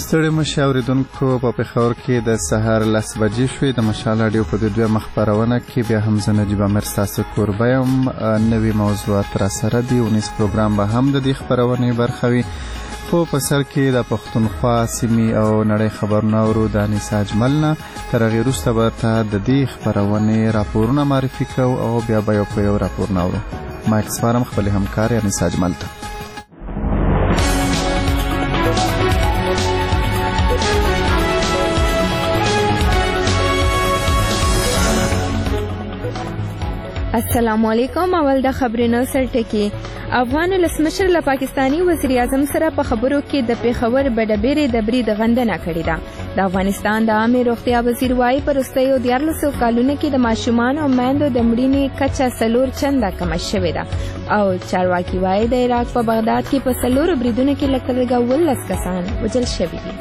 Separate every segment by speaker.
Speaker 1: ستړي مشي اورېدونکو په پېښور کې د سهار 10 بجې شوې. د مشال راډیو په دې دویمه خپرونه کې بیا هم زه نجیب امیر ستاسو کوربه یم. نوي موضوعات راسره دي. ونیس پروګرام به هم د دې خپرونې برخه وي. خو په سر کې د پښتونخوا سیمې او نړۍ خبرونه اورو د انیسا اجمل نه. تر هغې وروسته به ته د دې خپرونې راپورونه معرفي کوو او بیا به یو په یو راپورونه اورو. مایک سپارم خپلې همکار انیسا اجمل ته.
Speaker 2: السلام علیکم. اول د خبرونو سرټکی. افغان ولسمشر له پاکستانی وزیر اعظم سره په خبرو کې د پیښور بډبېرې د برید غندنه کړې ده. د افغانستان د عامه روغتیا وزیر وايي په وروستیو 14 کلونو کې د ماشومانو او میندو د مړینې کچه 4 چنده کمه شوې ده او چارواکي وايي د عراق په بغداد کې په 4 بریدونو کې لږ 19 کسان وژل شوي دي.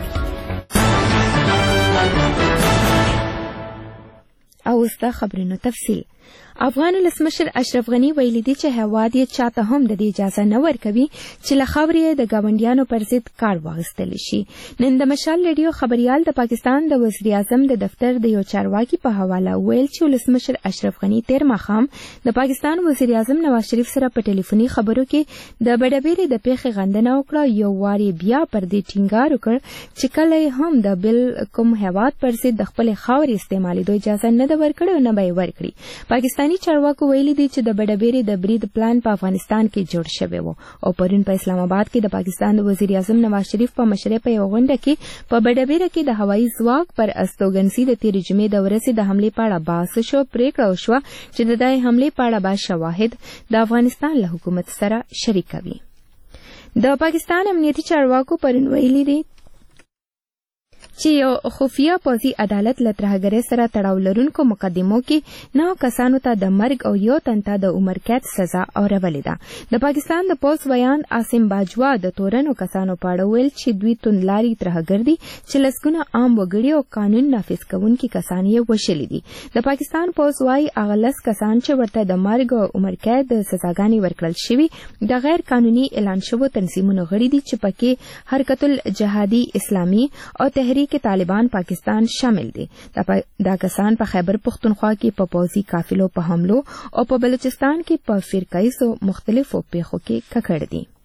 Speaker 2: او اوس د خبرونو تفصیل. افغان ولسمشر اشرف غنی ویلي دي چې هیواد یې چاته هم د دې اجازه نه ورکوي چې له خاورې د ګاونډیانو پر ضد کار واخیستل شي. نن د مشال ریډیو خبريال د پاکستان د وزیر اعظم د دفتر د یو چارواکي په حواله ویل چې ولسمشر اشرف غنی تیر ماښام د پاکستان وزیر اعظم نواز شریف سره په ټلیفوني خبرو کې د بډبېرې د پیښې غندنه وکړه. یو واري بیا پر دې ټینګار وکړ چې کله هم د بل کوم هیواد پر ضد د خپل خاورې استعمالېدو اجازه نه ده ورکړې او نه به یې ورکړي. پاکستاني چارواکو ویلي دي چې د بډبېرې د برید پلان په افغانستان کې جوړ شوی و او پرون په اسلام آباد کې د پاکستان د وزیر اعظم نواز شریف په مشرۍ په یو غونډه کې په بډبېره کې د هوایي ځواک پر استوګنځي د تېرې جمعې د ورځې د حملې په اړه بحث شو. پریکړه وشوه چې د دې حملې په اړه به شواهد د افغانستان له حکومت سره شریکوي. د پاکستان امنیتي چارواکو پرون ویلي دي چې یو خفیه پوځي عدالت له ترهګرۍ سره تړاو لرونکو مقدمو کې 9 کسانو ته د مرګ او یو تن ته د عمر قید سزا اورولې ده. د پاکستان د پوځ ویان عاصم باجوا د تورنو کسانو په اړه ویل چې دوی توندلاري ترهګر دي چې لسګونه عام وګړي او قانون نافذ کوونکي کسان یې وژلي دي. د پاکستان پوځ وايي هغه 10 کسان چې ورته د مرګ او عمر قید سزاګانې ورکړل شوي د غیر قانوني اعلان شوو تنظیمونو غړي دي چې پکې حرکت الجهادي اسلامي او تحریک طالبان پاکستان شامل دي. دا کسان په خیبر پختونخوا کې په پوځي قافلو په حملو او په بلوچستان کې په فرقایي مختلفو پیښو کې ککړ دي.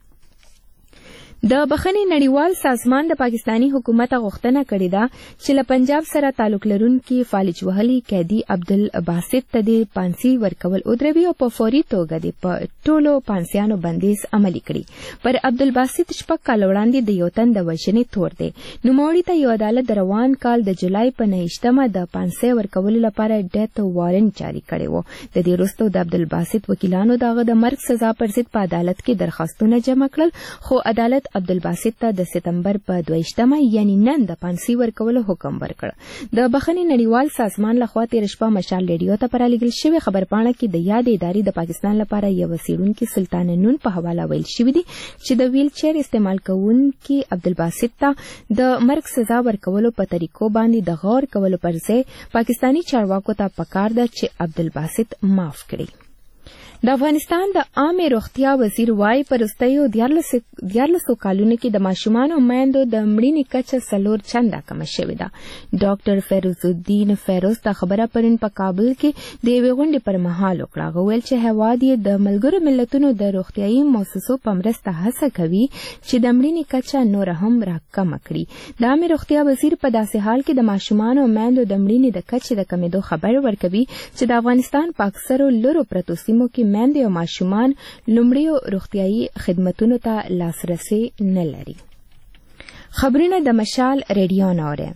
Speaker 2: د بخښنې نړیوال سازمان د پاکستانی حکومت غوښتنه کړې ده چې له پنجاب سره تعلق لرونکي فالج وهلي قیدي عبدالباسط ته د پانسي ورکول ودروي او په فوري توګه د ټولو پانسیانو بندیز عملي کړي. پر عبدالباسط 6 کال وړاندې د یو تن د وژنې تور دی. نوموړي ته یو عدالت د روان کال د جولای په 9مه د پانسي ورکولو لپاره ډیت وارنټ جاری کړی و. د دې وروسته د عبدالباسط وکیلانو دغه د مرګ سزا پر ضد په عدالت کې درخواستونه جمع کړل خو عدالت عبدالباسط ته د سپتمبر په 22مه یعنی نن د پانسي ورکولو حکم ورکړ. د بخښنې نړیوال سازمان لخوا تېره شپه مشال ریډیو ته پرالېږل شوې خبرپاڼه کې د یادې ادارې د پاکستان لپاره یو څېړونکي سلطان نون په حواله ویل شوي دي چې د ویل چیر استعمال کوونکي عبدالباسط ته د مرګ سزا ورکولو په طریقو باندې د غور کولو پر ځای پاکستانی چارواکو ته پکار ده چې عبدالباسط معاف کړي. د افغانستان د عامه روغتیا وزیر وايي په وروستیو 14 کلونو کې د ماشومانو او میندو د مړینې کچه 4 چنده کمه شوې ده. ډاکټر فیروز الدین فیروز ته خبره پرون په کابل کې د یوې غونډې پر مهال وکړه. هغه ویل چې هیواد یې د ملګرو ملتونو د روغتیایي مؤسسو په مرسته هڅه کوي چې د مړینې کچه نور هم راکمه کړي. د عامه روغتیا وزیر په داسې حال کې د ماشومانو او میندو د مړینې د کچې د کمیدو خبر ورکوي چې د افغانستان په اکثرو لرو پرتو سیمو کې میندې او ماشومان لومړیو روغتیایي خدمتونو ته لاسرسی نه لري. خبرونه د مشال ریډیو نوره.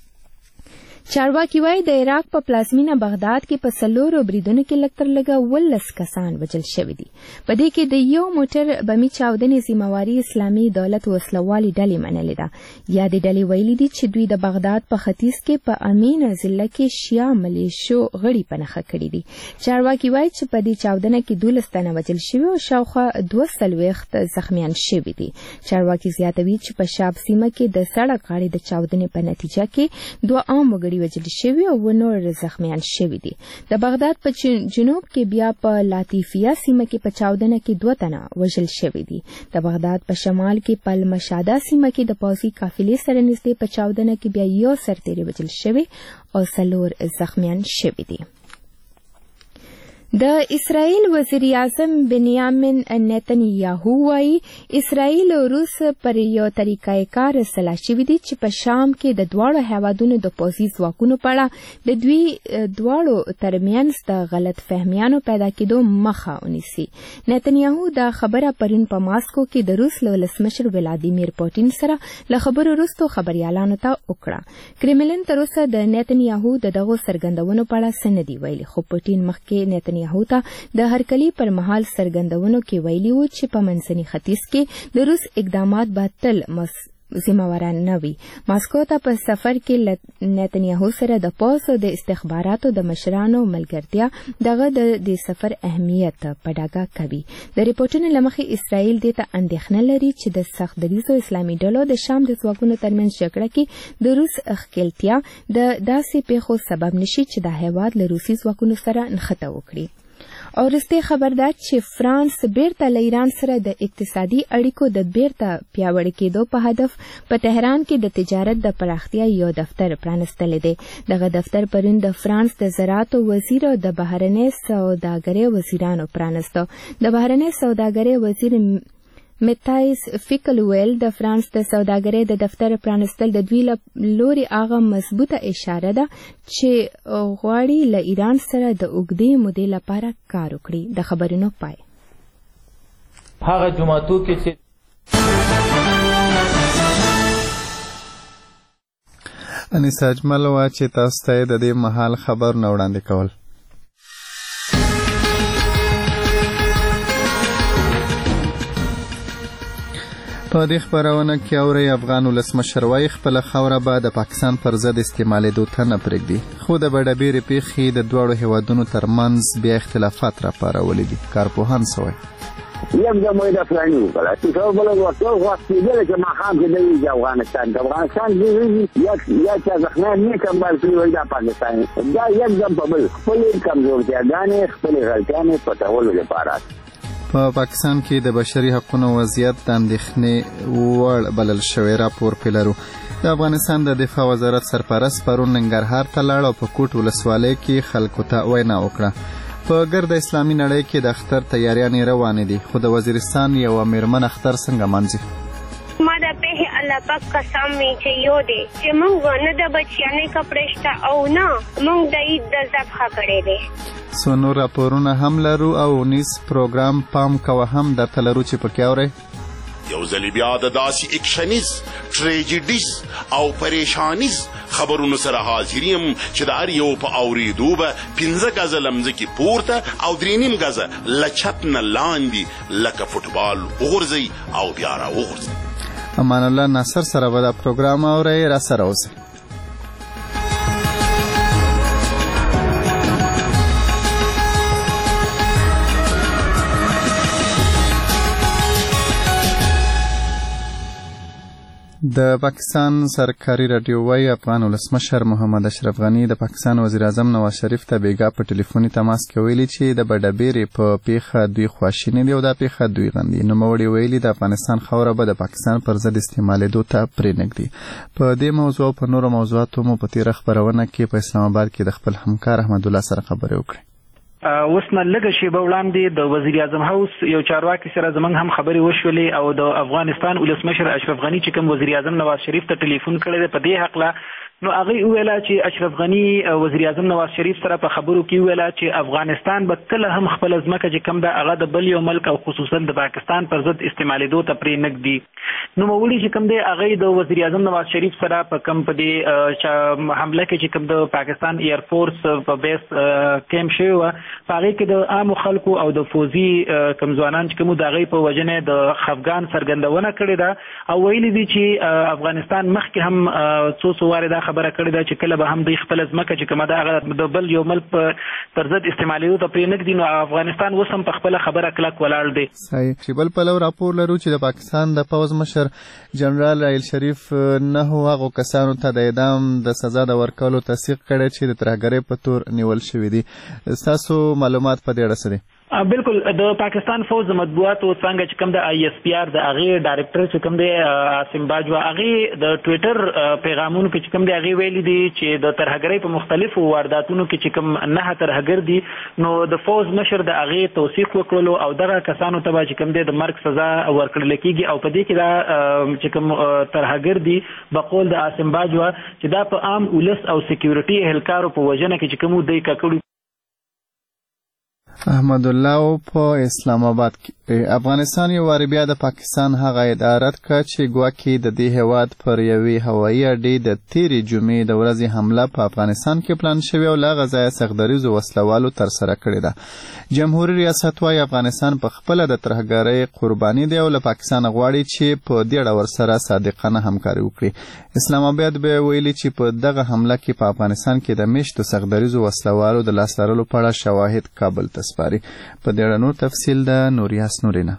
Speaker 2: چارواکي وايي د عراق په پلازمینه بغداد کې په 4 بریدونو کې لږ تر لږه 19 کسان وژل شوي دي. په دې کې د یو موټر بمي چاودنې ذمہواري اسلامي دولت وسلوالي ډلې منلې ده. یادې ډلې ویلي دي چې دوی د بغداد په ختیځ کې په امین ضلع کې شیا ملیشو غړي په نښه کړي دي. چارواکي وايي چې په دې چاودنه کې 12 تنه وژل شوي او شاوخوا 240 زخمیان شوي دي. چارواکي زیاتوي چې په شاب سیمه کې د سړک غاړې د چاودنې په نتیجه کې 2 عام وګړي غړي وژل شوي او نور زخمیان شوي دي. د بغداد په جنوب کې بیا په لاتیفیا سیمه کې په چاودنه کې 2 تنه وژل شوي دي. د بغداد په شمال کې په المشاده سیمه کې د پوځي قافلې سره نږدې په چاودنه کې بیا یو سرتیری وژل شوی او 4 زخمیان شوي دي. د اسرائیل وزیر اعظم بنیامین نتنیاهو وايي اسرائیل او روس پر یو طریقه کار سلا شوي دي چې په شام کې د دواړو هیوادونو د پوځي ځواکونو په اړه د دوی دواړو ترمنځ د غلط فهمیانو پیدا کېدو مخه ونیسي. نتنیاهو دا خبره پرون په ماسکو کې د روس له ولسمشر ولادیمیر پوتین سره له خبرو وروسته خبريالانو ته وکړه. کرملین تر اوسه د نتنیاهو دغه څرګندونو په اړه څه نه دی ویلي، خو پوتین مخکې نتنیاهو ته د هرکلي پر مهال څرګندونو کې ویلي و چې په منځني ختیځ کې د روس اقدامات به تل ذمہواران نه وي. ماسکو ته په سفر کې نتنیاهو سره د پوځ او د استخباراتو د مشرانو ملګرتیا دغه د سفر اهمیت په ډاګه کوي. د ریپورتونو له مخې اسرائیل دې ته اندېښنه لري چې د سخت دریځو اسلامي ډلو د شام د ځواکونو ترمنځ جګړه کې د روس ښکېلتیا د داسې پیښو سبب نشي چې د هیواد له روسي ځواکونو سره نښته وکړي. او وروستۍ خبر ده چې فرانس بیرته له ایران سره د اقتصادي اړیکو د بیرته پیاوړي کېدو په هدف په تهران کې د تجارت د پراختیا یو دفتر پرانستلی دی. دغه دفتر پرون د فرانس د زراعت وزیر او د بهرنۍ سوداګرۍ وزیرانو پرانسته. د بهرنۍ سوداګرۍ وزیر میتایس فیکلویل د فرانس د سوداګرۍ د دفتر پرانستل د دوی لوري هغه مضبوطه اشاره ده چې غواړي له ایران سره د اوږدې مودې لپاره کار وکړي. د خبرونو پای
Speaker 3: هغه جماعتو کې چې
Speaker 1: انیس اجمل وا چې تاسو ته د دې مهال خبرونه وړاندې کول. په دې خبرونه کې اوري افغان ولسمشر وايي خپل خوره به د پاکستان پر ضد استعمالېدو ته نه پرېږدي، خو د بډبېرې پیښې د دواړو هیوادونو ترمنځ بیا اختلافات راپارولي دي. کارپوهان څه وایي؟
Speaker 4: یک زموږ د فلاني وکړه چې څو بل وخت کېدل چې ماښام کې د افغانستان یا چې زخمیان نه کمبل کړي وای دا پاکستان دا یک ځم په بل خپلې کمزورتیاګانې خپلې غلطیانې پټولو لپاره.
Speaker 1: په پاکستان کې د بشري حقوقو وضعیت د اندېښنې وړ بلل شوی. راپور پیلرو د افغانستان د دفاع وزارت سرپرست پرون ننګرهار ته لاړ او په کوټ ولسوالۍ کې خلکو ته وینا وکړه. په ګرد اسلامي نړۍ کې د اختر تیاریانې روانې دي، خو د وزیرستان یو میرمن اختر څنګه منځي؟
Speaker 5: ما د په الله پاک قسم می چې یو دی چې موږ نه د بچیانې کپړې شته او نه موږ د عید د ذبح کړې دي.
Speaker 1: سو نور راپورونه هم لرو او نیس پروګرام پام کوه هم درته لرو چې پکې اورئ.
Speaker 6: یو ځل بیا د داسې اکشنیز ټریجډیز او پریشانیز خبرونو سره حاضر یم چې د هر یو په اورېدو به 15 غزه لمځکې پورته او 3.5 غزه له چت نه لاندې لکه فوټبال وغورځئ او بیا راوغورځئ.
Speaker 1: امان الله ناصر سره به دا پروګرام اورئ، را سره اوسئ. د پاکستان سرکاري رادیو وايي افغان ولسمشر محمد اشرف غني د پاکستان وزیر اعظم نواز شریف ته بیګا په ټلیفوني تماس کې ویلي چې د بډبېرې په پیښه دوی خواشیني دي او دا پیښه دوی غندي. نوموړي ویلي د افغانستان خوره به د پاکستان پر ضد استعمالېدو ته پرېنږدي. په دې موضوع او په نورو موضوعاتو مو په تېره خپرونه کې په اسلام آباد کې د خپل همکار احمد الله سره خبرې وکړې.
Speaker 7: اوس نه لږه شیبه وړاندې د وزیر اعظم هاوس یو چارواکي سره زمونږ هم خبرې وشولې او د افغانستان ولسمشر اشرف غني چې کوم وزیر اعظم نواز شریف ته ټلیفون کړی دی په دې حقله نو هغه ویلا چې اشرف غني وزیر اعظم نواز شریف سره په خبرو کې ویلا چې افغانستان به کله هم خپل ځمکه چې کوم د هغه د بل یو ملک او خصوصا د پاکستان پر ضد استعمالېدو ته پرېنږدي. نو مولوی چې کوم دی هغه د وزیر اعظم نواز شریف سره په کوم په دې حمله کې چې کوم د پاکستان ایر فورس په بیس کېم شوی و هغه کې د عام خلکو او د فوزي کمزوانان چې کوم د هغه په وجنه د خفګان څرګندونه کړې ده او ویلي دي چې افغانستان مخکې هم څو واره دا خبره کړې ده چې کله به هم دوی خپل ځمکه چې کومه ده هغه د بل یو ملک پر ضد استعمالېدو ته پرې نږدي، نو افغانستان اوس هم په خپله خبره کلک ولاړ دی.
Speaker 1: صحیح. چې بل پلو راپور لرو چې د پاکستان د پوځ مشر جنرال راحیل شریف نه هغو کسانو ته د اعدام د سزا د ورکولو تصدیق کړی چې د ترهګرۍ په تور نیول شوي دي. ستاسو معلومات په دې اړه څه دي؟
Speaker 7: بالکل د پاکستان فوج د مطبوعاتو څنګه چې کوم د ISPR د هغه ډایرکټر چې کوم دی عاصم باجوا هغه د ټوئیټر پیغامونو کې چې کوم دی هغه ویلي دي چې د ترهګرۍ په مختلفو وارداتونو کې چې کوم نه ترهګر دي نو د فوج مشر د هغه توثیق وکړلو او دغه کسانو ته چې کوم دی د مرګ سزا ورکړل کېږي او په دې کې دا چې کوم ترهګر دي بقول د عاصم باجوا چې دا په عام ولس او سکیورټي اهلکارو په وجنه کې چې کوم دی ککړو.
Speaker 1: احمد الله په اسلام آباد کې افغانستان یو وار بیا د پاکستان هغه ادارت کړ چې ګواکې د دې هیواد پر یوې هوایي اډې د تیرې جمعې د ورځې حمله په افغانستان کې پلان شوی او له هغه ځایه سختدریزو وسلوالو ترسره کړې ده. جمهوریت ریاست وايي افغانستان په خپله د ترهګرۍ قرباني دی او له پاکستان غواړي چې په دې اړه ورسره صادقانه همکاري وکړي. اسلام آباد به ویلي چې په دغه حمله کې په افغانستان کې د میشتو سختدریزو وسلوالو د لاسته راوړلو په اړه شواهد کابل ته سپاري. په دې اړه نور تفصیل د نوریاس نورینا.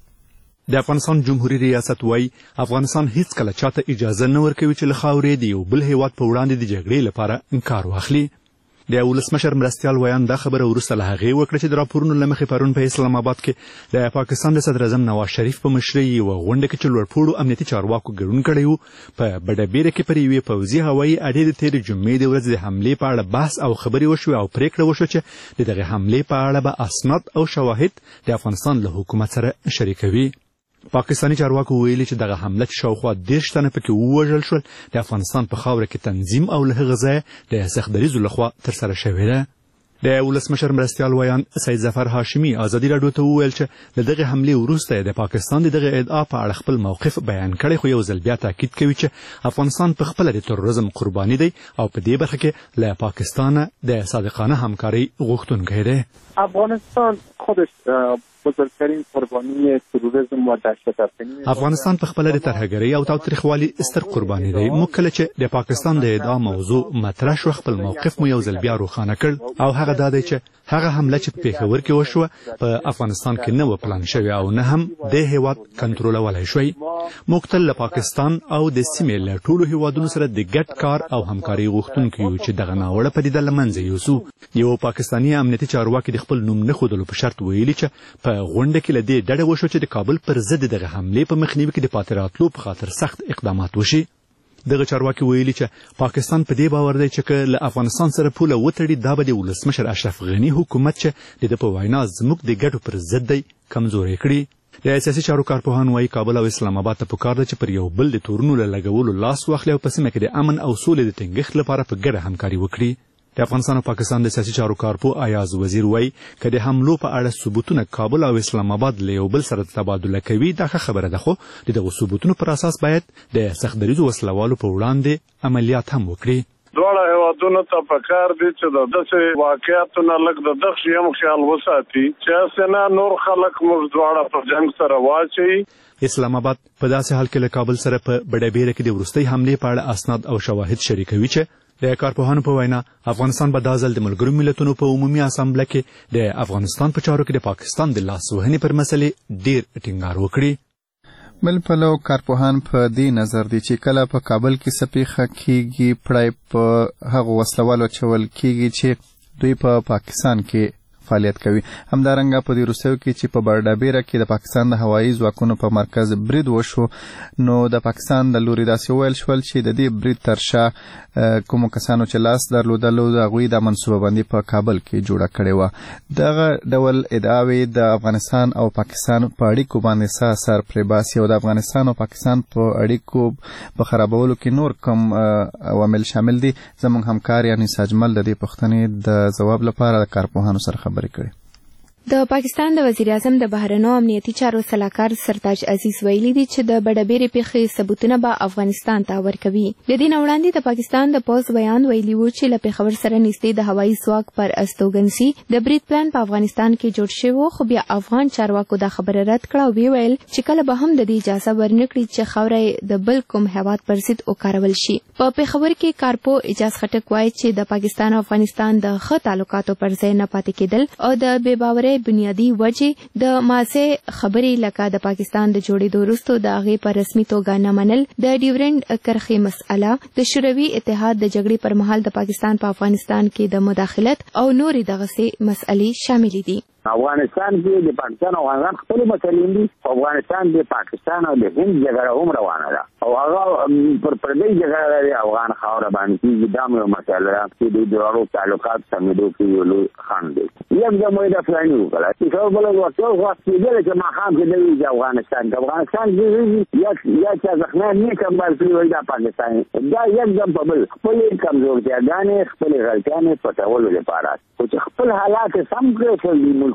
Speaker 8: د افغانستان جمهوریت ریاست وايي افغانستان هیڅ کله چاته اجازه نه ورکوي چې له خاورې د یو بل هیواد په وړاندې د جګړې لپاره انکار واخلي. د ولسمشر مرستیال ویان دا خبره وروسته له هغې وکړه چې د راپورونو له مخې پرون په اسلام آباد کې د پاکستان د صدر اعظم نواز شریف په مشرۍ یوه غونډه کې چې لوړپوړو امنیتي چارواکو ګډون کړی و په بډهبیره کې پر یوې پوځي هوایي اډې د تېرې جمعې د ورځې د حملې په اړه بحث او خبرې وشوې او پرېکړه وشوه چې د دغې حملې په اړه به اسناد او شواهد د افغانستان له حکومت سره شریکوي. پاکستاني چارواکو ویلي چې دغه حمله چې شاوخوا 10 تنه پکې ووژل شول د افغانستان په خاوره کې تنظیم او له هغه ځایه د سختدریزو لخوا ترسره شوې ده. د ولسمشر مرستیال ویان سید ظفر هاشمي ازادي راډیو ته وویل چې له دغه حملې وروسته د پاکستان د دغه ادعا په اړه خپل موقف بیان کړی خو یو ځل بیا تاکید کوي چې افغانستان په خپله د تروریزم قرباني دی او په دې برخه کې له پاکستان د صادقانه همکاري غوښتونکی دی.
Speaker 9: افغانستان خودش بزرگترین قربانی تروریسم و دهشت‌افکنی
Speaker 8: افغانستان په خپله د ترهګرۍ او تاوتریخوالي ستر قرباني دی. موږ کله چې د پاکستان د ادعا موضوع مطرح شوه خپل موقف مو یو ځل بیا روښانه کړ او هغه دا دی چې هغه حمله چې په پېښور کې وشوه په افغانستان کې نه و پلان شوې او نه هم د هیواد کنټرولولی شوی. موږ تل له پاکستان او د سیمې له ټولو هیوادونو سره د ګډ کار او همکارۍ غوښتونکي یو چې دغه ناوړه پدیده له منځه یوسو. یو پاکستاني امنیتي چارواکي د خپل نوم نه ښودلو په شرط ویلي چې په غونډه کې له دې ډډه وشوه چې د کابل پر ضد دغه حملې په مخنیوي کې د پاتې راتلو په خاطر سخت اقدامات وشي. دغه چارواکي ویلي چې پاکستان په دې باور دی چې که له افغانستان سره پوله وتړي دا به د ولسمشر اشرف غني حکومت چې د ده په وینا زموږ د ګټو پر ضد دی کمزوری کړي. د سیاسي چارو کارپوهان وایي کابل او اسلام آباد ته پکار ده چې پر یو بل د تورونو له لګولو لاس واخلي او په سیمه کې د امن او سولې د ټینګښت لپاره په ګډه همکاري وکړي. د افغانستان او پاکستان د سیاسي چارو کارپوه ایاز وزیر وایي که د حملو په اړه ثبوتونه کابل او اسلام آباد له یو بل سره تبادله کوي دا ښه خبره ده خو د دغو ثبوتونو پر اساس باید د سختدریزو وسلوالو په وړاندې عملیات هم وکړي.
Speaker 10: دواړه هیوادونو ته پکار دي چې د داسې واقعیتو نه لږ د دغه هم خیال وساتي چې هسې نه نور خلک موږ دواړه په جنګ سره واچوي.
Speaker 8: اسلام آباد په داسې حال کې له کابل سره په بډهبیره کې د وروستۍ حملې په اړه اسناد او شواهد شریکوي چې د کارپوهانو په وینا افغانستان به دا ځل د ملګرو ملتونو په عمومي اسامبله کې د افغانستان په چارو کې د پاکستان د لاسوهنې پر مسلې ډیر ټینګار وکړي.
Speaker 1: بل پلو کارپوهان په دې نظر دي چې کله په کابل کې څه پیښه کیږي پړی په هغو وسلوالو اچول کیږي چې دوی په پاکستان کې فعالیت کوي. همدارنګه په دې وروستیو کې چې په بردابیره کې د پاکستان د هوایي ځواکونو په مرکز برید وشو نو د پاکستان د لوري داسې ویل شول چې د دې برید تر شا کومو کسانو چې لاس درلودلو د هغوی د منصوبه بندي په کابل کې جوړه کړې وه. دغه ډول ادعاوې د افغانستان او پاکستان په اړیکو باندې څه اثر پرې باسي او د افغانستان او پاکستان په اړیکو په خرابولو کې نور کوم عوامل شامل دي؟ زموږ همکار یعنی ساجمل د دې پوښتنې د ځواب لپاره د کارپوهانو سره خبرې کړې.
Speaker 2: د پاکستان د وزیر اعظم د بهرنیو امنیتي چارو سلاکار سرتاج عزیز ویلي دي چې د بډبېرې پیښې ثبوتونه به افغانستان ته ورکوي. د دې نه وړاندې د پاکستان د پوز بیان ویلي و چې له پېښور سره نږدې د هوایي ځواک پر استوګنسي د برید پلان په افغانستان کې جوړ شوی، خو بیا افغان چارواکو دا خبره رد کړه او ویل چې کله به هم د دې اجازه ورنکړي چې خاوره د بل کوم هیواد پر ضد وکارول شي. په پېښور کې کارپو اجاز خټک وایي چې د پاکستان او افغانستان د ښه تعلقاتو پر ځای نه پاتې کېدل او د بې باورۍ بنیادی وجې د مازه خبرې لکه د پاکستان د جوړېدو وروسته د هغې په رسمي توګه نه منل، د ډیورنډ کرښې مسأله، د شوروي اتحاد د جګړې پر مهال د پاکستان په افغانستان کې د مداخلت او نورې دغسې مسئلې شاملې دي.
Speaker 4: افغانستان کې د پاکستان او افغانستان خپل مسلې دي. افغانستان د پاکستان او د هند جګړه هم روانه ده او هغه پر پردي جګړه د افغان خاوره باندې دا یو مسله ده چې د دوړو تعلقات سمېدو کې یو لوی خنډ دی. یم د موږ د فلاني وکړه چې څو بل وخت او وخت کې چې ما هم کې د افغانستان کې یا چې ځخنه نه کمبل کوي د پاکستان دا یکدم په بل خپل کمزورتیا غانې خپل غلطیانې پټولو لپاره چې خپل حالات سم کړي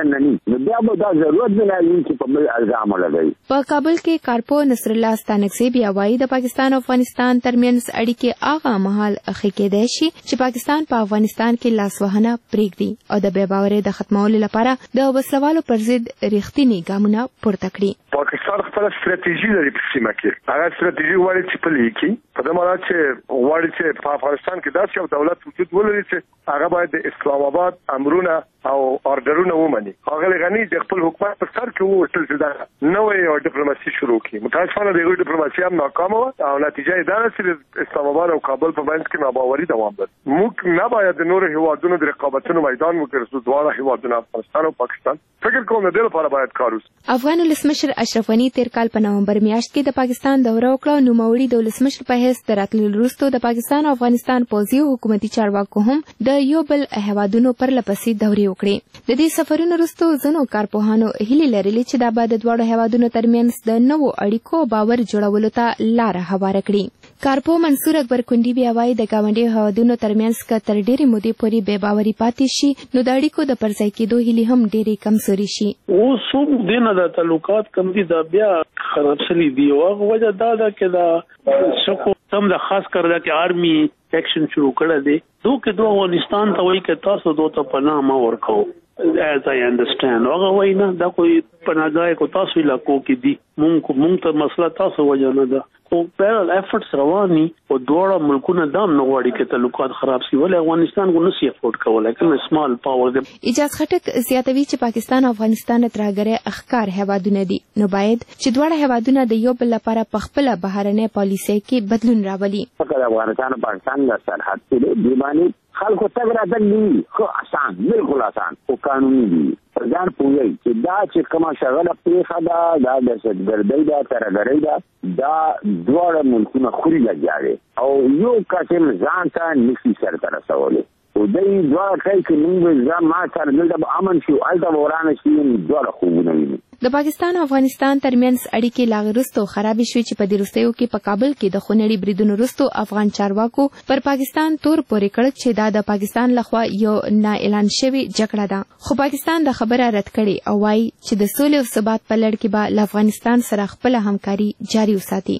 Speaker 2: په کابل کې کارپو نصر الله ستانکزی بیا وایي د پاکستان او افغانستان ترمنځ اړیکې هغه مهال ښې کېدای شي چې پاکستان په افغانستان کې لاسوهنه پرېږدي او د بې باورۍ د ختمولو لپاره د وسلوالو پر ضد رښتیني ګامونه پورته کړي.
Speaker 11: پاکستان خپل ستراتیژي لري په سیمه کې. هغه ستراتیژي غواړي چې پلي کړي. په دې معنی چې غواړي چې په افغانستان کې داسې یو دولت وجود ولري چې هغه باید د اسلام آباد امرونه او اورډرونه ومني. هغه غني د خپل حکومت په سر کې ووتل چې دا نوې ډیپلوماسي شروع کړي. متاسفانه دغه ډیپلوماسي هم ناکامه وه او نتیجه یې دا ده چې اسلام آباد او کابل په منځ کې ناباوري دوام لري. موږ نه باید د نورو هیوادونو د رقابتونو میدان وګرځو. دواړه هیوادونه افغانستان او پاکستان فکر کوم د دې لپاره باید کار وشي.
Speaker 2: افغان ولسمشر اشرف غني تیر کال په نومبر میاشت کې د پاکستان دوره وکړه. نوموړي د ولسمشر په حیث د راتللو وروسته د پاکستان او افغانستان پوځي او حکومتي چارواکو هم د یو بل هیوادونو پرلپسې دورې وکړې. د دې سفرونو وروسته ځینو کارپوهانو هیلې لرلې چې دا به د دواړو هیوادونو ترمنځ د نوو اړیکو باور جوړولو ته لاره هواره کړي. کارپو منصور اکبر کندي بیا وایي د ګاونډیو هیوادونو ترمنځ که تر ډېرې مودې پورې بې باوري پاتې شي نو د اړیکو د پرځای کېدو هیلې هم ډېرې کمزوري شي.
Speaker 12: اوس هم دینه د تعلقات کم دي دا بیا خراب شوي دي او هغه وجه دا ده چې دا څوک هم د خاص کر دا چې آرمي ایکشن شروع کړی دی. دوی افغانستان ته وایي چې تاسو دوی ته پناه مه ورکوئ. as I understand هغه وایي نه دا کوئی پناهګاه کو تاسو علاقو کې دي مونږ ته مسله تاسو وجه نه ده. خو پیرل افورټس رواني او دواړه ملکونه دام نه غواړي چې تعلقات خراب شي ولې افغانستان کو نشي افورډ کولای کوم سمال پاور دی.
Speaker 2: اجاز خټک زیاتوي چې پاکستان او افغانستان ترهګرۍ اخکار هیوادونه دي نو باید چې دواړه هیوادونه د یو بل لپاره په خپل بهرنۍ پالیسۍ کې بدلون راولي.
Speaker 4: افغانستان او پاکستان د سرحد کې دی باندې خلکو تګ راتګ دي خو آسان بالکل آسان او قانوني دي. ځان پوهیږي چې دا چې کومه شغله پیښه ده دا د دهشتګردۍ ده ترهګرۍ ده دا دواړه ملکونه خوري لګیا دي او یو قسم ځان ته نشي سرته رسولی او دوی دواړه کوي چې موږ ځان ما سره دلته به امن شي هلته به ورانه شي دواړه خوبونه ویني.
Speaker 2: د پاکستان او افغانستان ترمنځ اړیکې لا وروسته خرابې شوې چې په دې وروستیو کې په کابل کې د خونړي بریدونو وروسته افغان چارواکو پر پاکستان تور پورې کړ چې دا د پاکستان لخوا یو نا اعلان شوی جګړه ده. خو پاکستان د خبره رد کړې او وايي چې د سولې او ثبات په لړ کې به له افغانستان سره خپل همکاري جاري وساتي.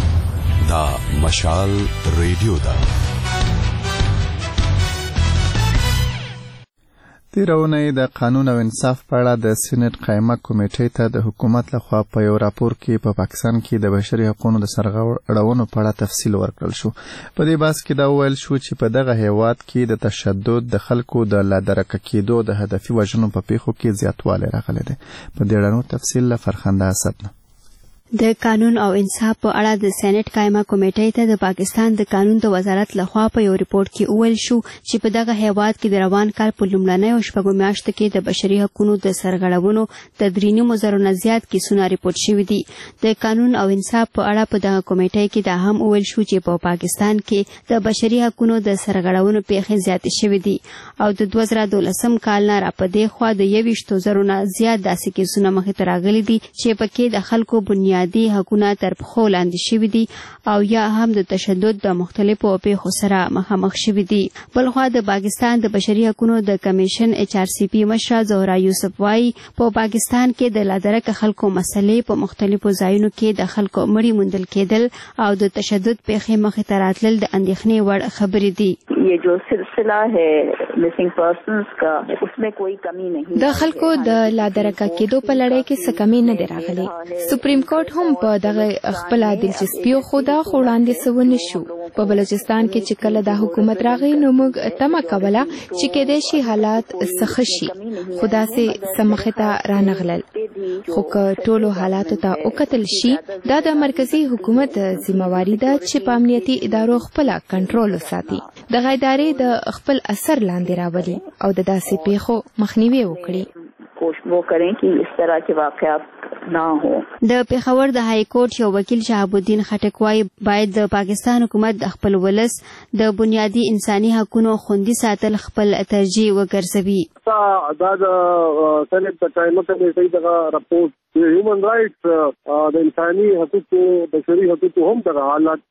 Speaker 13: دا مشال ریډیو ده.
Speaker 1: تیرونه د قانون او انصاف په اړه د سینټ قایمه کمیټې ته د حکومت لخوا په یو راپور کې په پاکستان کې د بشري حقوقو د سرغړونو په اړه تفصیل ورکړل شو. په دې بحث کې دا ویل شو چې په دغه هیواد کې د تشدد د خلکو د لا درکه کېدو د هدفي وژنو په پیښو کې زیاتوالی راغلی دی. په دې اړه تفصیل له فرخنده اسد نه.
Speaker 14: د قانون او انصاف په اړه د سېنات قائمه کمیټې ته د پاکستان د قانون د وزارت لخوا په یو ریپورت کې وویل شو چې په دغه هیواد کې د روان کال په لومړنیو شپږو میاشتو کې د بشري حقوقو د سرغړونو د 3.0 نه زیات کیسونه ریپورت شوي دي. د قانون او انصاف په اړه په دغه کمیټې کې دا هم وویل شو چې په پاکستان کې د بشري حقوقو د سرغړونو پیښې زیاتې شوې دي او د 2012 کال نه راپدې خوا د 21,000 نه زیات داسې کیسونه مخې ته راغلي دي چې پکې د خلکو بنیادي بنیادي حقونه تر پښو لاندې شوي دي او یا هم د تشدد د مختلفو پیښو سره مخامخ شوي دي. بلخوا د پاکستان د بشري حقونو د کمیشن HRCP مشره زهرا یوسف وايي په پاکستان کې د لادرکه خلکو مسلې په مختلفو ځایونو کې د خلکو مړي موندل کېدل او د تشدد پیښې مخې ته راتلل د اندېښنې وړ خبرې دي.
Speaker 15: ये जो सिलसिला है मिसिंग पर्सन्स का उसमें कोई कमी नहीं.
Speaker 2: د خلکو د لادرکه کېدو په لړۍ کې څه کمی نه دی راغلی. سپریم کورټ هم په دغه خپل دلچسپي خوده وړاندې سونه شو. په بلوچستان کې چې کله د حکومت راغی نو موږ تمه کوله چې کېدای شي حالات سخت شي. خدا سي سمخه ته رانغلل. خو که ټولو حالاتو ته وکتل شي دا د مرکزی حکومت ذمہواری ده چې په امنیتي ادارو خپل کنټرول وساتي. د ادارې د خپل اثر لاندې راولي او د داسې پیښو مخنیوي وکړي.
Speaker 15: کوشش وکړي چې اس طرح کے واقعات نه هو.
Speaker 14: د پیښور د های کورټ یو وکیل شهاب الدین خټک وايي باید د پاکستان حکومت د خپل ولس د بنیادی انساني حقوقو خوندي ساتل خپل ترجیح وګرځوي.
Speaker 10: دا د سنټ د ټایمو کمیټې دغه راپورټ هیومن رائټس د انساني حقوقو بشري حقوقو هم دغه حالات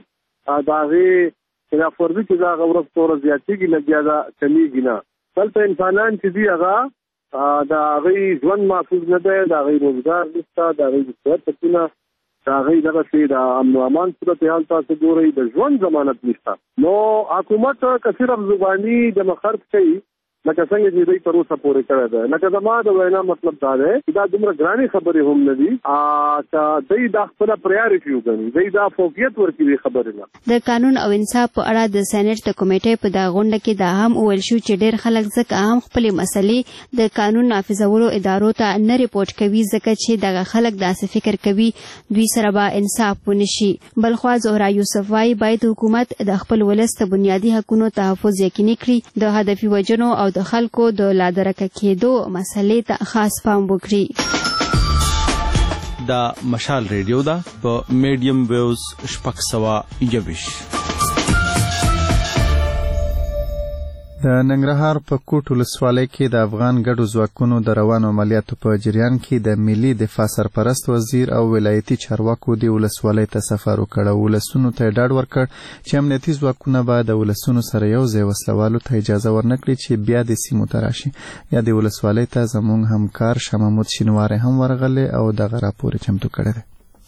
Speaker 10: کې داغه دا فرض چې دا غوړ تور زیاتېږي لګیا دا کمیږي نه. دلته انسانان چې دی هغه دا غي ژوند محفوظ نه دی، دا غي روزګار نشته، دا غي څه دا غي دغه چې دا امن او امان صورت حال تاسو ګورئ د ژوند ضمانت نشته. نو حکومت کثیر افزوانی د مخرب کوي لکه څنګه چې دوی تر اوسه پورې کړی دی. لکه زما د وینا مطلب دا دی چې دا دومره ګرانې خبرې هم نه دي چې دوی دا خپله پریارټي وګڼي، دوی دا فوقیت ورکړي خبرې نه.
Speaker 14: د قانون او انصاف په اړه د سېنات د کمیټې په دغه غونډه کې دا هم وویل شو چې ډېر خلک ځکه هم خپلې مسلې د قانون نافذولو ادارو ته نه ریپورټ کوي ځکه چې دغه خلک داسې فکر کوي دوی سره به انصاف ونه شي. بلخوا زهرا یوسف وايي باید حکومت د خپل ولس د بنیادي حقوقو تحفظ یقیني کړي، د هدفي وجنو او د خلکو د لادرکه کېدو مسلې ته خاص پام وکړي.
Speaker 16: دا مشال ریډیو دا په میډیم ویوز 621.
Speaker 1: د ننګرهار په کوټ ولسوالۍ کې د افغان ګډو ځواکونو د روانو عملیاتو په جریان کې د ملي دفاع سرپرست وزیر او ولایتي چارواکو د ولسوالۍ ته سفر وکړ. ولسونو ته ډاډ ورکړ چې امنیتي ځواکونه به د ولسونو سره یو ځای وسلوالو ته اجازه ورنکړي چې بیا د سیمو ته راشي. یا د ولسوالۍ ته زموږ همکار شاه محمود شینواری هم ورغلی او دغه راپور چمتو کړی دی.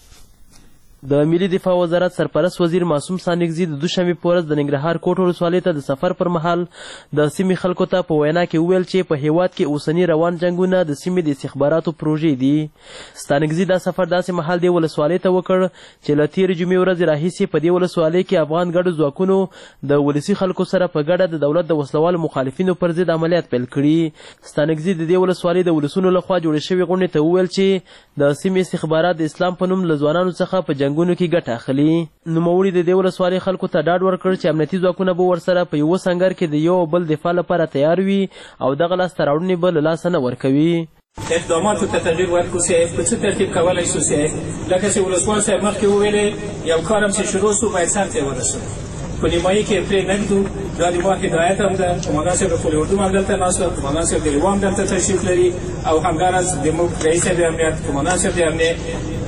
Speaker 17: د ملي دفاع وزارت سرپرست وزیر معصوم سانګزي د دوشنبه په ورځ د ننګرهار کوټ ولسوالۍ ته د سفر پر مهال د سیمې خلکو ته په وینا کې وویل چې په هیواد کې اوسنی روان جنگونه د سیمې د استخباراتو پروژې دي. سانګزي دا سفر داسې مهال د ولسوالۍ ته وکړ چې له تېرې جمعې ورځې راهیسې په دې ولسوالۍ کې افغان ګډو ځواکونو د ولسي خلکو سره په ګډه د دولت د وسلوالو مخالفینو پر ضد عملیات پیل کړي. سانګزي د دې ولسوالۍ د ولسونو لخوا جوړې شوې غونډې ته وویل چې د سیمې استخبارات د اسلام په نوم له ځوانانو څخه په جنګونو کې ګټه اخلي. نوموړي د دې ولسوالۍ خلکو ته ډاډ ورکړ چې امنیتي ځواکونه به ورسره په یوه سنګر کې د یو بل دفاع لپاره تیار وي او دغه لاسته راوړنې به له لاسه نه ورکوي.
Speaker 18: اقداماتو ته تغییر ورکړو چې په څه ترتیب کولی شو چې لکه چې ولسوال صاحب مخکې وویلې یو کار هم چې شروع سو باید سر ته ورسوي. په نیمایي کې پرې نږدو دا د ما هدایت هم ده. قمندان صاحب د خپل اردو هم دلته ناست و، قمندان صاحب د لوا هم دلته تشریف لري او همداراز زموږ رئیس د امنیت قمندان صاحب د امنیت،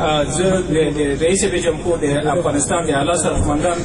Speaker 18: زه د رئیس جمهور د افغانستان د اعلی سرقمندان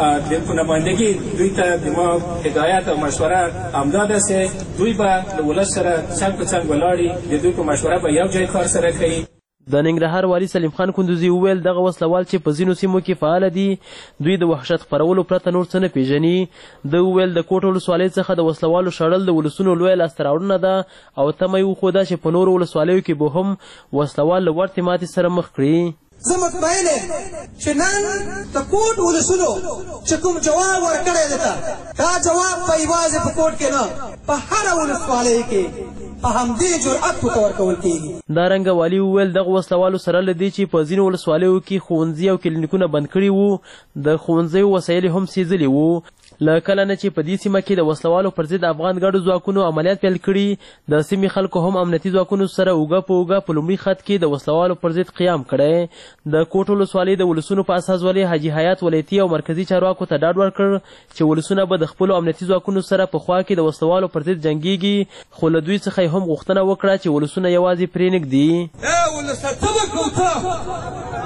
Speaker 18: د نمایندګي دوی ته د ما هدایت او مشوره همدا ده چې دوی به له ولس سره څنګ په څنګ ولاړي، د دوی په مشوره به یو ځای کار سره کوي.
Speaker 17: د ننګرهار والي سلیم خان کندوزي وویل دغه وسلوال چې په ځینو سیمو کې فعال دي دوی د وحشت خپرولو پرته نور څه نه پیژني. ده وویل د کوټ ولسوالۍ څخه د وسلوالو شړل د ولسونو لویه لاسته راوړنه ده او تمه یې وښوده چې په نورو ولسوالیو کې به هم وسلوال له ورتې ماتې سره مخ کړي.
Speaker 19: زه مطمئن یم چې نن د کوټ ولسونو چې کوم جواب ورکړی دی دا جواب په یوازې په کوټ کې نه په هره ولسوالۍ کې په همدې جرأت ورته ورکول کېږي.
Speaker 17: دارنګه والي وویل دغه وسلوالو سره له دې چې په ځینو ولسوالیو کې ښوونځي او کلینیکونه بند کړي وو د ښوونځیو وسایل هم سیزلي وو. له کله نه چې په دې سیمه کې د وسلوالو پر ضد افغان ګډو ځواکونو عملیات پیل کړي د سیمې خلکو هم امنیتي ځواکونو سره اوږه په اوږه په لومړي خط کې د وسلوالو پر ضد قیام کړی. د کوټ ولسوالۍ د ولسونو په اساس والي حاجي حیات ولایتي او مرکزي چارواکو ته ډاډ ورکړ چې ولسونه به د خپلو امنیتي ځواکونو سره په خوا کې د وسلوالو پر ضد جنګیږي، خو له دوی څخه یې هم غوښتنه وکړه چې ولسونه یوازې پرې نږدي.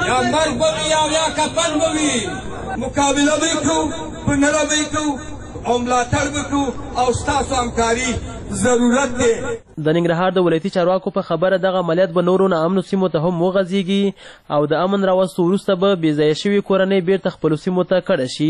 Speaker 20: یا مرگ بوی یا کفن بوی مقابله بکو پنره بکو او ملاتړ بکو او ستاسو همکاري ضرورت دی.
Speaker 17: د ننګرهار د ولایتي چارواکو په خبره دغه عملیات به نورو ناامنو سیمو ته هم وغځېږي او د امن راوستو وروسته به بېځایه شوي کورنۍ بیرته خپلو سیمو ته کډه شي.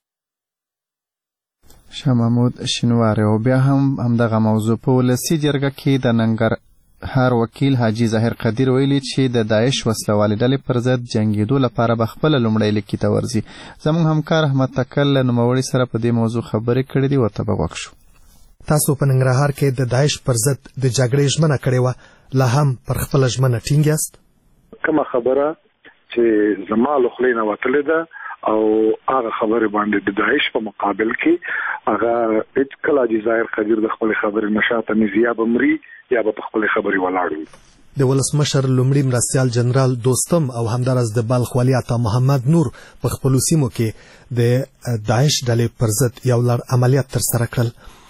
Speaker 1: شاه محمود شینواری. او بیا هم همدغه موضوع په ولسي جرګه کې د ننګرهار وکیل حاجي ظاهر قدیر ویلي چې د داعش وسلوالې ډلې پر ضد جنګېدو لپاره به خپله لومړی لیکي ته ورځي. زموږ همکار احمد تکل له نوموړي سره په دې موضوع خبرې کړې دي، ورته به غوږ شو.
Speaker 21: تاسو په ننګرهار کې د داعش پر ضد د جګړې ژمنه کړې وه، لا هم پر خپله ژمنه ټینګ یاست؟
Speaker 11: کومه خبره چې زما له خولې نه وتلې ده او هغه خبره باندې د داعش په مقابل کې هغه هیڅکله حاجي ظاهر قدیر د خپل خبرې نشاته نزیا بمري یا به خپل خبرې ولاړ وي.
Speaker 21: د ولسمشر لومړي مرستیال جنرال دوستم او همدارس د بلخ والي عطا محمد نور په خپلو سیمو کې د داعش ډلې پر ضد یو لړ عملیات ترسره کړل.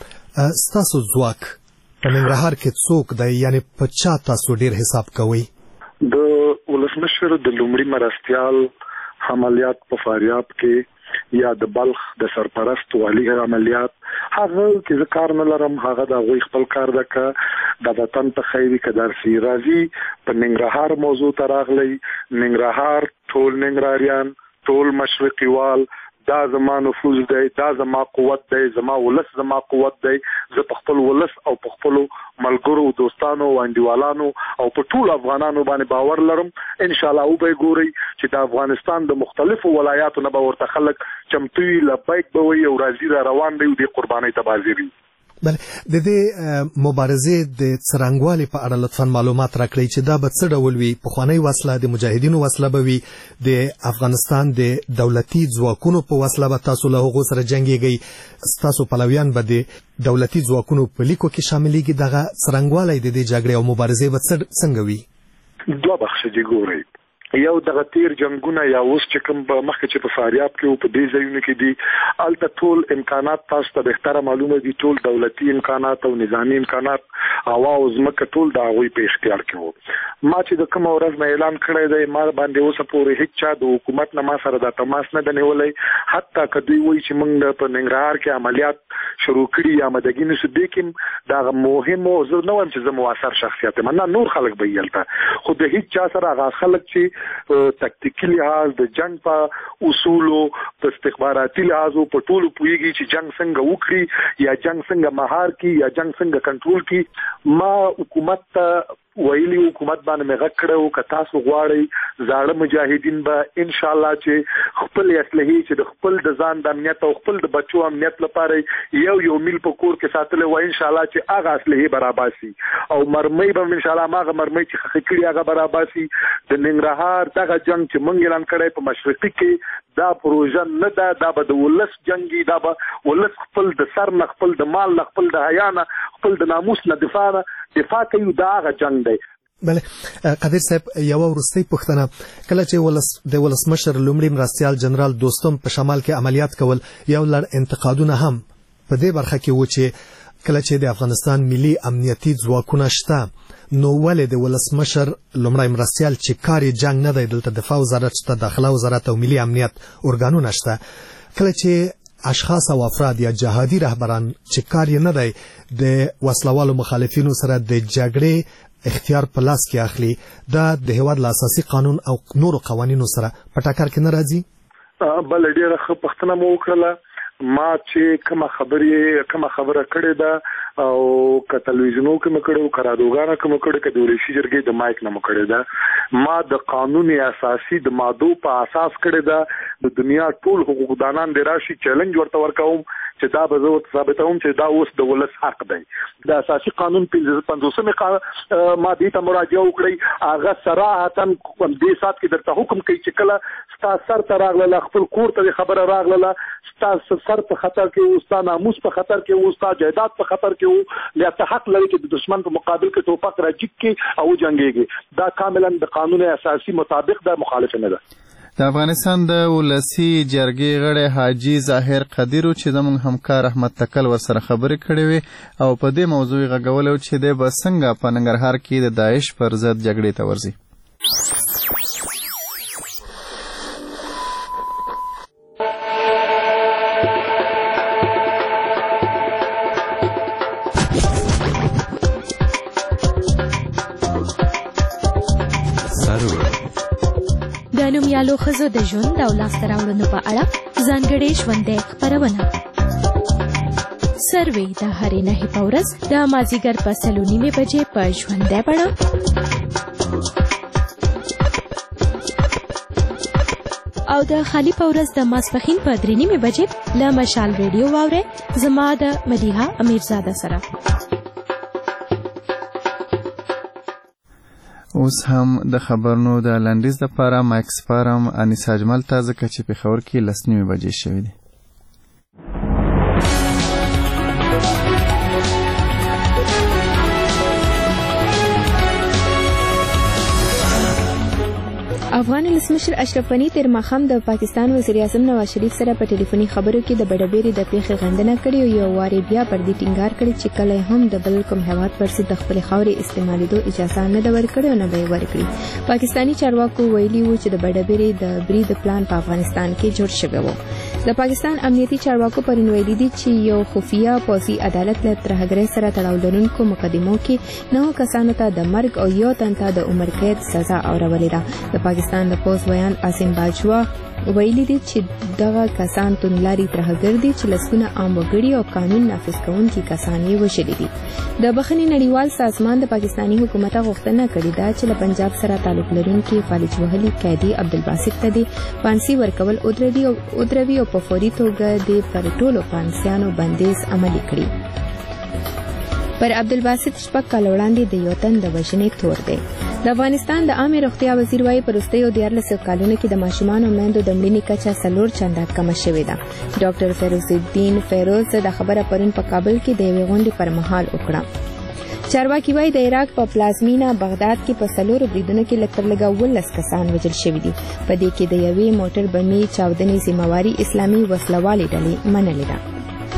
Speaker 21: ستاسو ځواک په ننګرهار کې څوک دی؟ یعنې په چا تاسو ډیر حساب کوئ؟
Speaker 11: د ولسمشر د لومړي مرستیال عملیات په فاریاب کې یا د بلخ د سرپرست والی عملیات هغه کې زه کار نه لرم، هغه د هغوی خپل کار ده که د وطن په خیري که درسي راځي په ننګرهار موضوع ته راغلی. ننګرهار ټول ننګرهاریان ټول مشرقي وال دا زما نفوذ دی، دا زما قوت دی، زما ولس زما قوت دی. زه په خپل ولس او په خپلو ملګرو دوستانو او انډیوالانو او په ټول افغانانو باندې باور لرم. ان شاء الله او به ګوري چې د افغانستان د مختلفو ولایاتو نه به ورته خلک چمتو وي، لبیک به وي او راځي را روان دی او د قربانۍ ته حاضر وي.
Speaker 21: بله د دې مبارزې د څرنګوالي په اړه لطفا معلومات راکړئ چې دا به څه ډول وي؟ پخوانۍ وسله د مجاهدینو وسله به وي؟ د افغانستان د دولتي ځواکونو په وسله به تاسو له هغو سره جنګېږئ؟ ستاسو پلویان به د دولتي ځواکونو په لیکو کې شاملېږي؟ دغه څرنګوالی د دې جګړې او مبارزې به څنګه وي؟
Speaker 11: دوه بخشه دي ګورئ. یو دغه تیر جنگونه یا اوس چې کوم مخکې چې په فاریاب کې او په دې ځایونو کې دي هلته ټول امکانات تاسو ته بهتره معلومه دي، ټول دولتي امکانات او نظامي امکانات هوا او ځمکه ټول د هغوی په اختیار کې وو. ما چې د کومه ورځ نه اعلان کړی دی ما باندې اوسه پورې هیڅ چا د حکومت نه ما سره دا تماس نه دی نیولی. حتی که دوی وایي چې موږ په ننګرهار کې عملیات شروع کړي یا آمدګي نشو دې کې دغه مهم او زه نه وایم چې زه مؤثر شخصیت یم، نه نور خلک به یې هلته، خو د هیڅ چا سره هغه خلک چې تکتیکي لحاظ د جنگ په اصولو په استخباراتي لحاظو په ټولو پوهېږي چې جنگ څنګه وکړي یا جنگ څنګه مهار کړي یا جنگ څنګه کنټرول کړي. ما حکومت ته ویلي حکومت باندې مې غږ کړی و که تاسو غواړئ زاړه مجاهدین به انشاءالله چې خپل اصلحې چې د خپل د ځان د امنیت او خپل د بچو امنیت لپاره یو میل په کور کې ساتلی وای انشاءالله چې هغه اصلحې به راباسي او مرمۍ به انشاءالله هماغه مرمۍ چې ښخې کړي هغه به راباسي. د ننګرهار دغه جنګ چې موږ اعلان کړی په مشرقي کې دا پروژه نه ده، دا به د ولس جنګي، دا به ولس خپل د سر نه خپل د مال نه خپل د حیا نه خپل د ناموس نه دفاع کوي. دا هغه جنګ دی.
Speaker 21: بله قدیر صاحب یوه وروستۍ پوښتنه، کله چې د ولسمشر لومړي مرستیال جنرال دوستم په شمال کې عملیات کول یو لړ انتقادونه هم په دې برخه کې و چې کله چې د افغانستان ملي امنیتي ځواکونه شته نو ولې د ولسمشر لومړی مرستیال چې کار یې جنګ نه دی، دلته دفاع وزارت شته، داخله وزارت او ملي امنیت ارګانونه شته، کله چې اشخاص او افراد یا جهادي رهبران چې کار یې نه دی د وسلوالو مخالفینو سره د جګړې اختیار په لاس کې اخلي، دا د هېواد له اساسي قانون او نورو قوانینو سره په ټکر کې نه راځي؟
Speaker 11: بله ډېره ښه پوښتنه مو وکړله. ما چې کومه خبره کړې ده او که تلویزیونو کې مې کړې او که رادیوګانو کې مې کړې که د ولسي جرګې د مایک نه مې کړې ده، ما د قانون اساسي د مادو په اساس کړې ده. د دنیا ټول حقوقدانان د راشي چیلنج ورته ورکوم چې دا به زه ورته ثابتوم چې دا اوس د ولس حق دی. د اساسي قانون 50مې مادې ته مراجعه وکړئ، هغه صراحتا دې سات کې درته حکم کوي چې کله ستا سر ته راغله، خپل کور ته خبره راغله، ستا سر په خطر کې وو، ستا ناموس په خطر کې وو، ستا جایداد په خطر کې وو، بیا ته حق لري چې د دشمن په مقابل کې ټوپک راجیک کې او جنګېږي. دا کاملا د قانون اساسي مطابق دا مخالفه نه ده.
Speaker 1: د افغانستان د ولسي جرګې غړی حاجي ظاهر قدیر چې زموږ همکار احمد تکل ورسره خبرې کړې وې او په دې موضوع یې غږولی و چې دی به څنګه په ننګرهار کې د داعش پر ضد جګړې ته ورځي.
Speaker 2: نومیالو ښځو د ژوند او لاسته راوړنو په اړه ځانګړې ژوندۍ خپرونه سروې د هرې نهې په ورځ د مازدیګر په 3:30 بجې په ژوندۍ بڼه او د خالی په ورځ د ماسپښین په 3:30 بجې له مشال ریډیو واورئ زما د مدیحه امیرزاده سره.
Speaker 1: اوس هم د خبرونو د لنډیز لپاره مایکس فارم انیسا اجمل ته ځکه چې پېښور کې 9:30 بجې شوې دي.
Speaker 2: افغان ولسمشر اشرف غني تیر ماښام د پاکستان وزیر اعظم نواز شریف سره په ټلیفوني خبرو کې د بډبېرې د پیښې غندنه کړې او یو وارې بیا پر دې ټینګار کړی چې کله هم د بل کوم هیواد پر ضد د خپلې خاورې استعمالېدو اجازه نه ده ورکړې او نه به یې ورکړي. پاکستاني چارواکو ویلي وو چې د بډبېرې د برید پلان په افغانستان کې جوړ شوی و. د پاکستان امنیتي چارواکو پرون ویلي دي چې یو خفیه پوځي عدالت له ترهګرۍ سره تړاو لرونکو مقدمو کې 9 کسانو ته د مرګ او یو تن ته د عمر قید سزا اورولې ده. د پاکستان د پوز ویان عاصم باجوا ویلي دي چې دغه کسان توندلاري ترهګر دي چې لسګونه عام وګړي او قانون نافذ کوونکي کسان یې وژلي دي. د بخښنې نړیوال سازمان د پاکستاني حکومت غوښتنه کړې ده چې له پنجاب سره تعلق لرونکي فالج وهلي قیدي عبدالباسط ته د فانسي ورکول ودروي او په فوري توګه د پر ټولو فانسیانو بندیز عملي کړي. پر عبدالباسط 6 کال وړاندې د یو تن د وژنې تور دی. د افغانستان د عامه روغتیا وزیر وايي په وروستیو 14 کالونو کې د ماشومانو او میندو د مړینې کچه 4 چنده کمه شوې ده. ډاکټر فیروز الدین فیروز د خبره پرون په کابل کې د یوې غونډې پر مهال وکړه. چارواکي وايي د عراق په پلازمینه بغداد کې په 4 بریدونو کې لږ تر لږه 19 کسان وژل شوي دي. په دې کې د یوې موټر بمي چاودنې ذمہواري اسلامي وسلوالې ډلې منلې ده.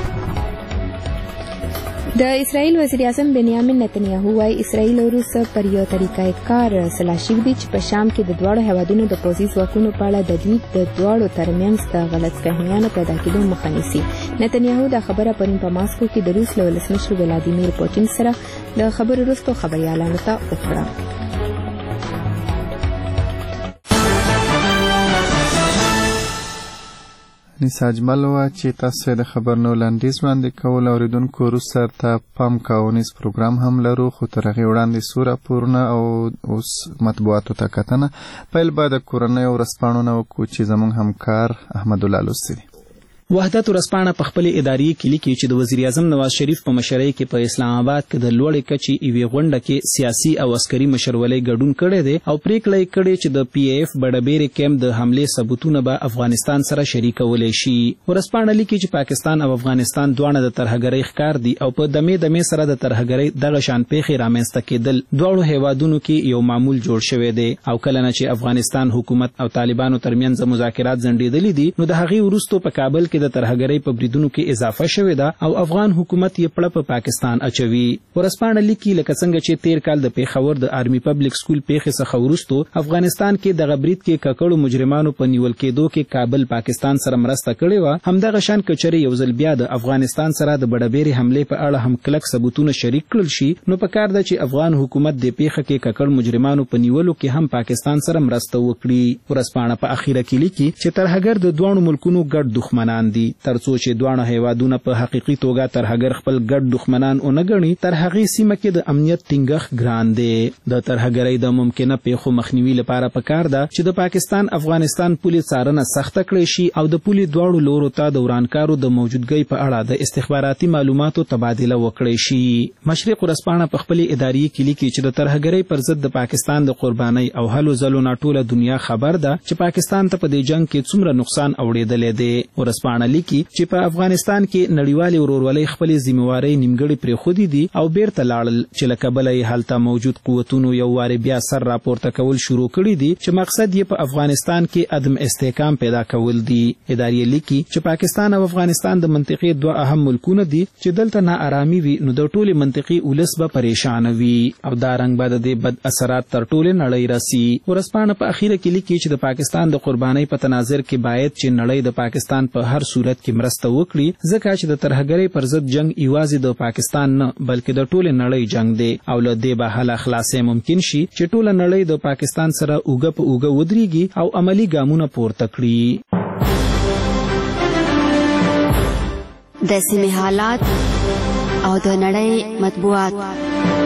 Speaker 2: د اسرائیل وزیر اعظم بنیامین نتنیاهو وايي اسرائیل او روس پر یو طریقه کار سلا شوي دي چې په شام کې د دواړو هیوادونو د پوځي ځواکونو په اړه د دوی د دواړو ترمنځ د غلطفهمیانو پیدا کېدو مخه نیسي. نتنیاهو دا خبره پرون په ماسکو کې د روس له ولسمشر ولادیمیر پوتین سره د خبرو وروسته خبريالانو ته وکړه.
Speaker 1: انیسا اجمل وه چې تاسو د خبرونو لنډیز وړاندې کول اوریدونکو وروسته ته پام کاونیز پروګرام هم لرو خو تر هغې وړاندې څو راپورونه او اوس مطبوعاتو ته کتنه. پیل به د کورنیو ورځپاڼو نه وکړو چې زموږ همکار احمد الله لوستي دي.
Speaker 3: وحدت ورځپاڼه په خپل اداري کې لیکي چې د وزیر اعظم نواز شریف په مشرۍ کې په اسلام آباد کې د لوړې کچې یوې غونډه کې سیاسي او عسکري مشرولۍ ګډون کړی دی او پریکړه یې کړې چې د پی ایف بډبېرې کیمپ د حملې ثبوتونه به افغانستان سره شریکولی شي. ورځپاڼه لیکي چې پاکستان او افغانستان دواړه د ترهګرۍ ښکار دي او په دمې سره د ترهګرۍ دغه شان پیښې رامنځته کېدل دواړو هیوادونو کې یو معمول جوړ شوی دی او کله نه چې افغانستان حکومت او طالبانو ترمنځ مذاکرات ځنډېدلي دي نو د هغې وروسته په کابل کې د ترهګرۍ په بریدونو کې اضافه شوې ده او افغان حکومت یې پړه په پاکستان اچوي. ورځپاڼه لیکي لکه څنګه چې تیر کال د پیښور د آرمي پبلک سکول پیښې څخه وروسته افغانستان کې د برید کې ککړو مجرمانو په نیول کېدو کې کابل پاکستان سره مرسته کړې وه همدغه شان کچري یو ځل بیا د افغانستان سره د بډبېرې حملې په اړه هم کلک ثبوتونه شریک کړل شي نو پکار ده چې افغان حکومت د پیښه کې ککړ مجرمانو په نیولو کې هم پاکستان سره مرسته وکړي. ورځپاڼه په اخیره کې لیکي چې ترهګر د دوه ملکونو ګډ دښمنان دي ترڅو چې دوه هیوادونه په حقيقي توګه ترهګر خپل ګډ دښمنان اونګ غني تر هغه سیمه کې د امنیت ټینګښت ګران دی. د ترهګرۍ د ممکنه پیښو مخنیوي لپاره پکار ده چې د پاکستان افغانستان پولیس څارنه سخته کړي شي او د پولیس دواړو لورو ته د ورانکارو د موجودګۍ په اړه د استخباراتي معلوماتو تبادله وکړي شي. مشرق ورځپاڼه په خپل اداري کې لیکي چې د ترهګرۍ پر ضد د پاکستان د قربانۍ او هلو ځلو نه ټوله دنیا خبر ده چې پاکستان ته په دې جنگ کې څومره نقصان اوریدلې دی. ورځپاڼه لیکي چې په افغانستان کې نړیوالې ورورولۍ خپلې ذمہوارۍ نیمګړې پرېښودې دي او بیرته لاړل چې له کبله یې هلته موجود قوتونو یو وارې بیا سر راپورته کول شروع کړي دي چې مقصد یې په افغانستان کې عدم استحکام پیدا کول دي. ادارې لیکي چې پاکستان او افغانستان د منطقې دوه اهم ملکونه دي چې دلته ناارامي وي نو د ټولې منطقې ولس به پریشان وي او دا رنګ به د دې بد اثرات تر ټولې نړۍ رسي. ورځپاڼه په اخیره کې لیکي چې د پاکستان د قربانۍ په تناظر کې باید چې نړۍ د پاکستان په هر صورت کې مرسته وکړي ځکه چې د ترهګرۍ پر ضد جنگ یوازې د پاکستان نه بلکې د ټولې نړۍ جنگ دی او له دې به حل خلاصې ممکن شي چې ټوله نړۍ د پاکستان سره اوږه په اوږه ودرېږي او عملی ګامونه پورته کړي.
Speaker 14: د سیمې حالات او د نړۍ مطبوعات.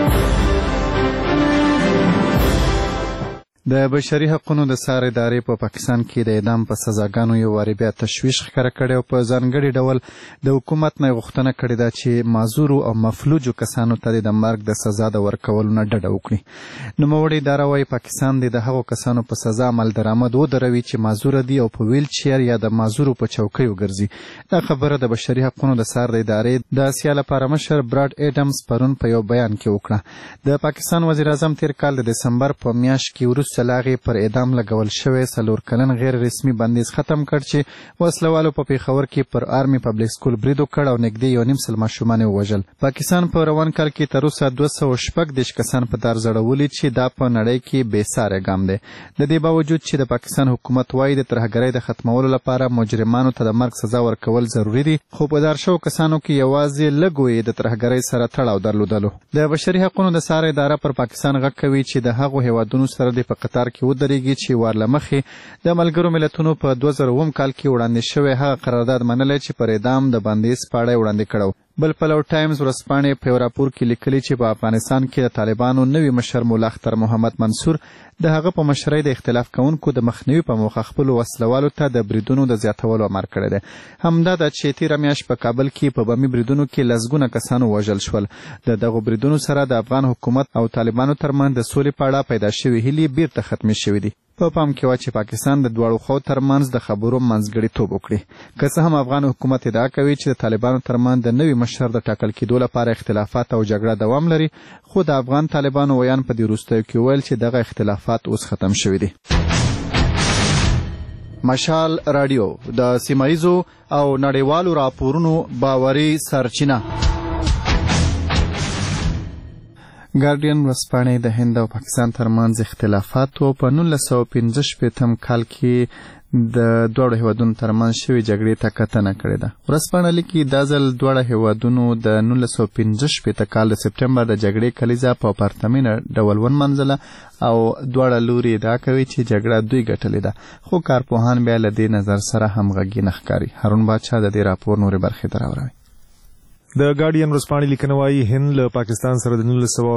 Speaker 1: د بشري حقوقو د سار ادارې په پاکستان کې د اعدام په سزاګانو یو واری بیا تشویش ښکاره کړی او په ځانګړي ډول د حکومت نه غوښتنه کړې ده چې معذور او مفلوجو کسانو ته د مرګ د سزا د ورکولو نه ډډه وکړي. نوموړې اداره وايي پاکستان د هغو کسانو په سزا عمل درآمد ودروي چې معذور دي او په ویل چیر یا د معذورو په چوکیو ګرځي. دا خبره د بشري حقوقو د سار د ادارې د اسیا لپاره مشر براډ ایډمز پرون په یو بیان کې وکړه. د پاکستان وزیر اعظم تیر کال د دسمبر په میاشت کې وروسته لاغې پر اعدام لګول شوی 4 کلن غیر رسمي بندیز ختم کړ چې وسلوالو په پیښور کې پر آرمي پبلک سکول برید وکړ او نږدې 1.5 سل ماشومان ووژل. پاکستان په روان کال کې تر اوسه 214 کسان په دار ځړولي چې دا په نړۍ کې بې ساري ګام دی. د دې باوجود چې د پاکستان حکومت وايي د ترهګرۍ د ختمولو لپاره مجرمانو ته د مرګ سزا ورکول ضروری دي خو په دار شو کسانو کې یوازې لګوي د ترهګرۍ سره تړاو درلودلو. د بشري حقوقو د سار اداره پر پاکستان غږ کوي چې د هغو هیوادونو سره د په قطار کې ودرېږي چې ورلمخې د ملګرو ملتونو په 2009 کال کې وړاندې شوی هغه قرارداد منلی چې پر اعدام د بندیز پاړی وړاندې کړو. بل پلو ټایمز ورځپاڼې په یو راپور کې لیکلي چې په افغانستان کې د طالبانو نوي مشر مولا اختر محمد منصور د هغه په مشرۍ د اختلاف کوونکو د مخنیوي په موخه خپلو وسلوالو ته د بریدونو د زیاتولو امر کړی دی. همدا ده چې تېره میاشت په کابل کې په بمي بریدونو کې لسګونه کسان ووژل شول. د دغو بریدونو سره د افغان حکومت او طالبانو ترمنځ د سولې په اړه پیدا شوې هیلې بیرته ختمې شوې دي. په پام کې وه چې پاکستان د دواړو خواو ترمنځ د خبرو منځګړیتوب وکړي. که څه هم افغان حکومت ادعا کوي چې د طالبانو ترمنځ د نوي مشر د ټاکل کېدو لپاره اختلافات او جګړه دوام لري خو د افغان طالبانو ویان په دې وروستیو کې ویل چې دغه اختلافات اوس ختم شوي دي. مشال رادیو د سیمایزو او نړیوالو راپورونو باوري سرچینه. ګارډین ورځپاڼې د هند او پاکستان ترمنځ اختلافاتو په 1915 کال کې د دوړو هیوادونو ترمنځ شوې جګړې ته کتنه کړې ده. ورځپاڼه لیکي دا ځل دوړو هیوادونو د 1915 کال د سپټمبر د جګړې کلیزه په پرتمینه ډول ونمنځله او دوړه لوري ادعا کوي چې جګړه دوی ګټلې ده خو کارپوهان بیا له دې نظر سره همغږي نه ښکاري. هارون باچا د دې راپور نورې برخې دراوروي.
Speaker 5: د ګارډین ورځپاڼې لیکنه وايي هند له پاکستان سره د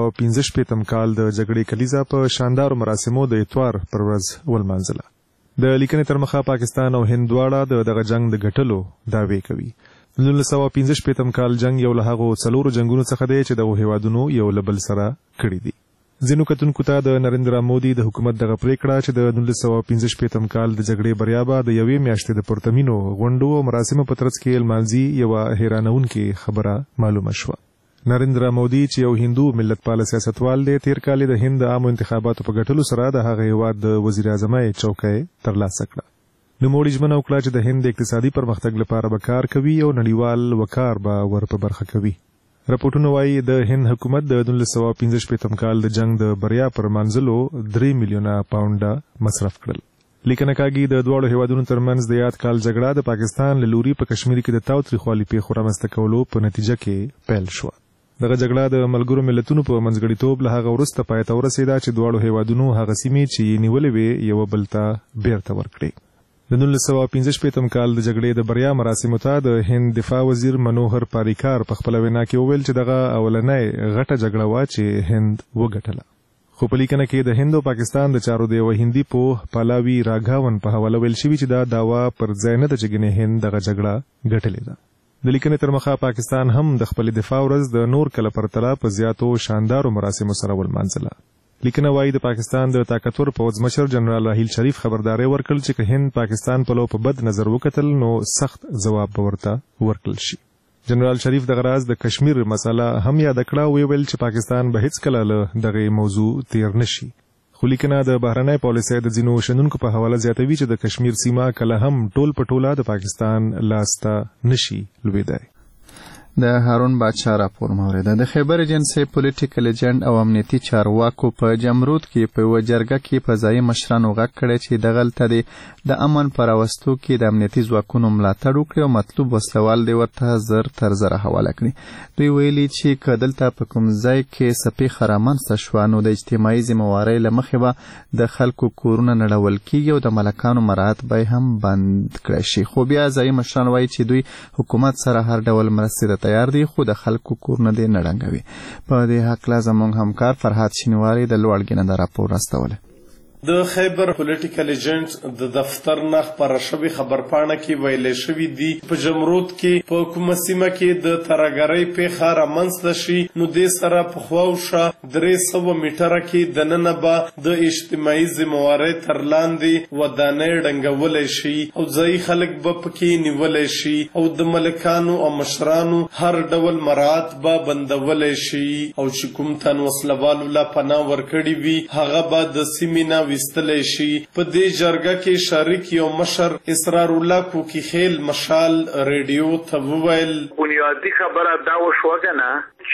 Speaker 5: 1915 کال د جګړې کلیزه په شاندارو مراسمو د اتوار پر ورځ ولمانځله. د لیکنې تر مخه پاکستان او هند دواړه دغه جنگ د ګټلو دعوی کوي. د 1915 کال جنگ یو له هغو څلورو جنگونو څخه دی چې دغو هیوادونو یو له بل سره کړي دي. ځینو کتونکو ته د نریندرا مودي د حکومت دغه پریکړه چې د 1915 کال د جګړې بریا به د یوې میاشتې د پرتمینو غونډو او مراسمو په ترڅ کې لمانځي یوه حیرانونکې خبره معلومه شوه. نریندرا مودي چې یو هندو ملتپاله سیاستوال دی تیر کال د هند عامو انتخاباتو په ګټلو سره د هغه هیواد د وزیر اعظمۍ چوکۍ ترلاسه کړه. نوموړي ژمنه وکړه چې د هند اقتصادي پرمختګ لپاره به کار کوي او نړیوال وقار به ور په برخه کوي. راپورټونه وايي د هند حکومت د 1915 کال د جنگ د بریا پر منځلو 3 میلیونه پاونډه مصرف کړل. لیکنه کاږي د دواړو هیوادونو ترمنځ د یاد کال جګړه د پاکستان له لوري په کشمیر کې د تاوتریخوالي پیښو رامنځته کولو په نتیجه کې پیل شوه. دغه جګړه د ملګرو ملتونو په منځګړیتوب له هغه وروسته پای ته ورسېده چې دواړو هیوادونو هغه سیمې چې نیولې وې یو بل ته بیرته ورکړې. د 1915 کال د جګړې د بریا مراسمو ته د هند دفاع وزیر منوهر پاریکار په خپل وینا کې وویل چې دغه اولنۍ غټه جګړه وه چې هند وګټله. خو په لیکنه کې د هند او پاکستان د چارو د یوه هندي پوه پالاوي راګاون په حواله ویل شوي چې دا دعوا پر ځای نه ده چې ګنې هند دغه جګړه ګټلې ده. د لیکنې تر مخه پاکستان هم د خپل دفاع ورځ د نور کله پرتله په زیاتو شاندارو مراسمو سره ولمانځله. لیکنه وايي د پاکستان د طاقتور پوځ مشر جنرال راحیل شریف خبرداري ورکړل چې که هند پاکستان په لو په بد نظر وکتل نو سخت ځواب به ورته ورکړل شي. جنرال شریف دغه راز د کشمیر مسله هم یاد کړه او ویل چې پاکستان به هیڅکله له دغه موضوع تیر نشي. خو لیکنه د بهرنۍ پالیسۍ د ځینو شنونکو په حواله زیاتوي چې د کشمیر سیمه کله هم ټول په ټوله د پاکستان لاسته نشي لوېدای.
Speaker 1: د هارون باچا راپور موریده. د خیبر ایجنسی پولیټیکل ایجنټ او امنیتي چارواکو په جمرود کې په یوه جرګه کې فضایي مشرانو غږ کړی چې دغلته د امن په راوستو کې د امنیتي ځواکونو ملاتړ وکړي او مطلوب وسلوال دې ورته زر تر زره حواله کړي. دوی ویلي چې که دلته په کوم ځای کې څپېښه رامنځته شوه نو د اجتماعي ذمهوارۍ له مخې به د خلکو کورونه نړول کېږي او د ملکانو مراعات به هم بند کړی شي. خو بیا ځایي مشران وایي چې دوی حکومت سره هر ډول مرستې تیار دي خو د خلکو کورونه دې نه ړنګوي. په دې هکله زموږ همکار فرهاد شینواري د لوړګي نه راپور راستولی.
Speaker 6: د خیبر پولیټیکل ایجنټ د دفتر نه خپره شوې خبرپاڼه کې ویلې شوي دي په جمرود کې په کومه سیمه کې د ترهګرۍ پیښه رامنځته شي نو دې سره پخوا وشه 300 میټره کې دننه به د اجتماعي ذمهوارۍ تر لاندې ودانۍ ړنګولی شي او ځایي خلک به پکې نیولی شي او د ملکانو او مشرانو هر ډول مراعات به بندولی شي او چې کوم تن وسلوالو له پناه ورکړي وي هغه به د سیمې نه وستلی شي. په دې جرګه کې شریک یو مشر اسرار الله کوکی خیل مشال ریډیو ته وویل
Speaker 22: بنیادی خبره دا وشوه کنه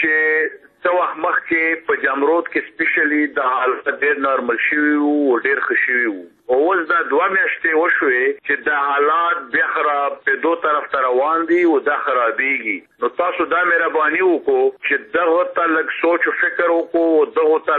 Speaker 22: چې څه وخت مخکې په جمرود کې سپیشلی د حالت ډېر نارمل شوي وو او ډېر ښه شوي وو او اوس دا 2 میاشتې وشوې چې د حالات بیا خراب په دو طرف ته روان دي او دا خرابېږي. نو تاسو دا مهرباني وکړو چې دغه ته لږ سوچ او فکر وکړو او دغه ته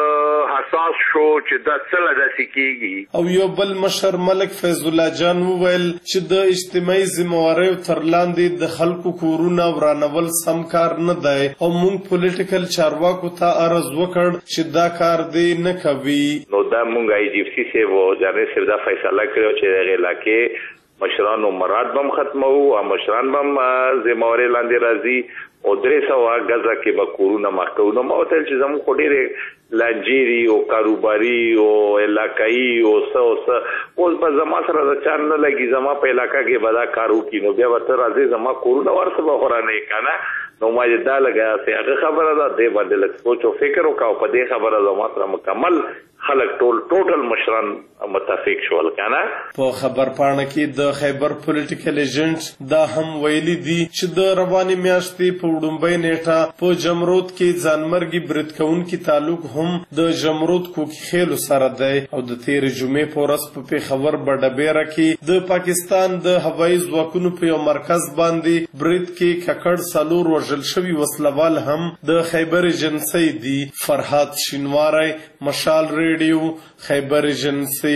Speaker 22: لږ حساس شو چې دا څه له داسې کېږي.
Speaker 6: او یو بل مشر ملک فیض الله جان وویل چې د اجتماعي ذمهواریو تر لاندې د خلکو کورونه ورانول سم کار نه دی او موږ پولیټیکل چارواکو ته عرض وکړ چې دا کار دې نه کوي.
Speaker 22: نو دا موږ آی جی اف سی سے جانب سے دا فیصله کړو چې هغه علاقې مشرانو مراد بم ختمو او مشران بم ذمہواری لاندې راځي او 300 غزه کې به کورونه مخکو نو موتل چې زموږ خډيره لانجيري او کاروباري او علاقائی او څه اوس په زما سره د چان نه لګي زما په علاقہ کې بدا کارو کې نو بیا ورته راځي زما کورونه ورسره بخورا نه کنه نو ما دا لګا چې هغه خبره ده د باندې لږ سوچ او فکر وکاو په دې خبره زما سره مکمل خلک ټوټل مشران متفق شول کنه.
Speaker 6: په خبر پاڼه کې د خیبر پولیټیکل ایجنټ دا هم ویلي دي چې د رواني میاشتې په وډمبۍ نیټه په جمرود کې ځانمرګي برید کوونکي تعلق هم د جمرود کوکی خیلو سره دی او د تیرې جمعې په ورځ په پیښور بډبیره کې د پاکستان د هوایي ځواکونو په یو مرکز باندې برید کې ککړ سالور وژل شوي وسلوال هم د خیبر ایجنسۍ دي. فرهاد شینواری مشال ریډیو خیبر ایجنسی.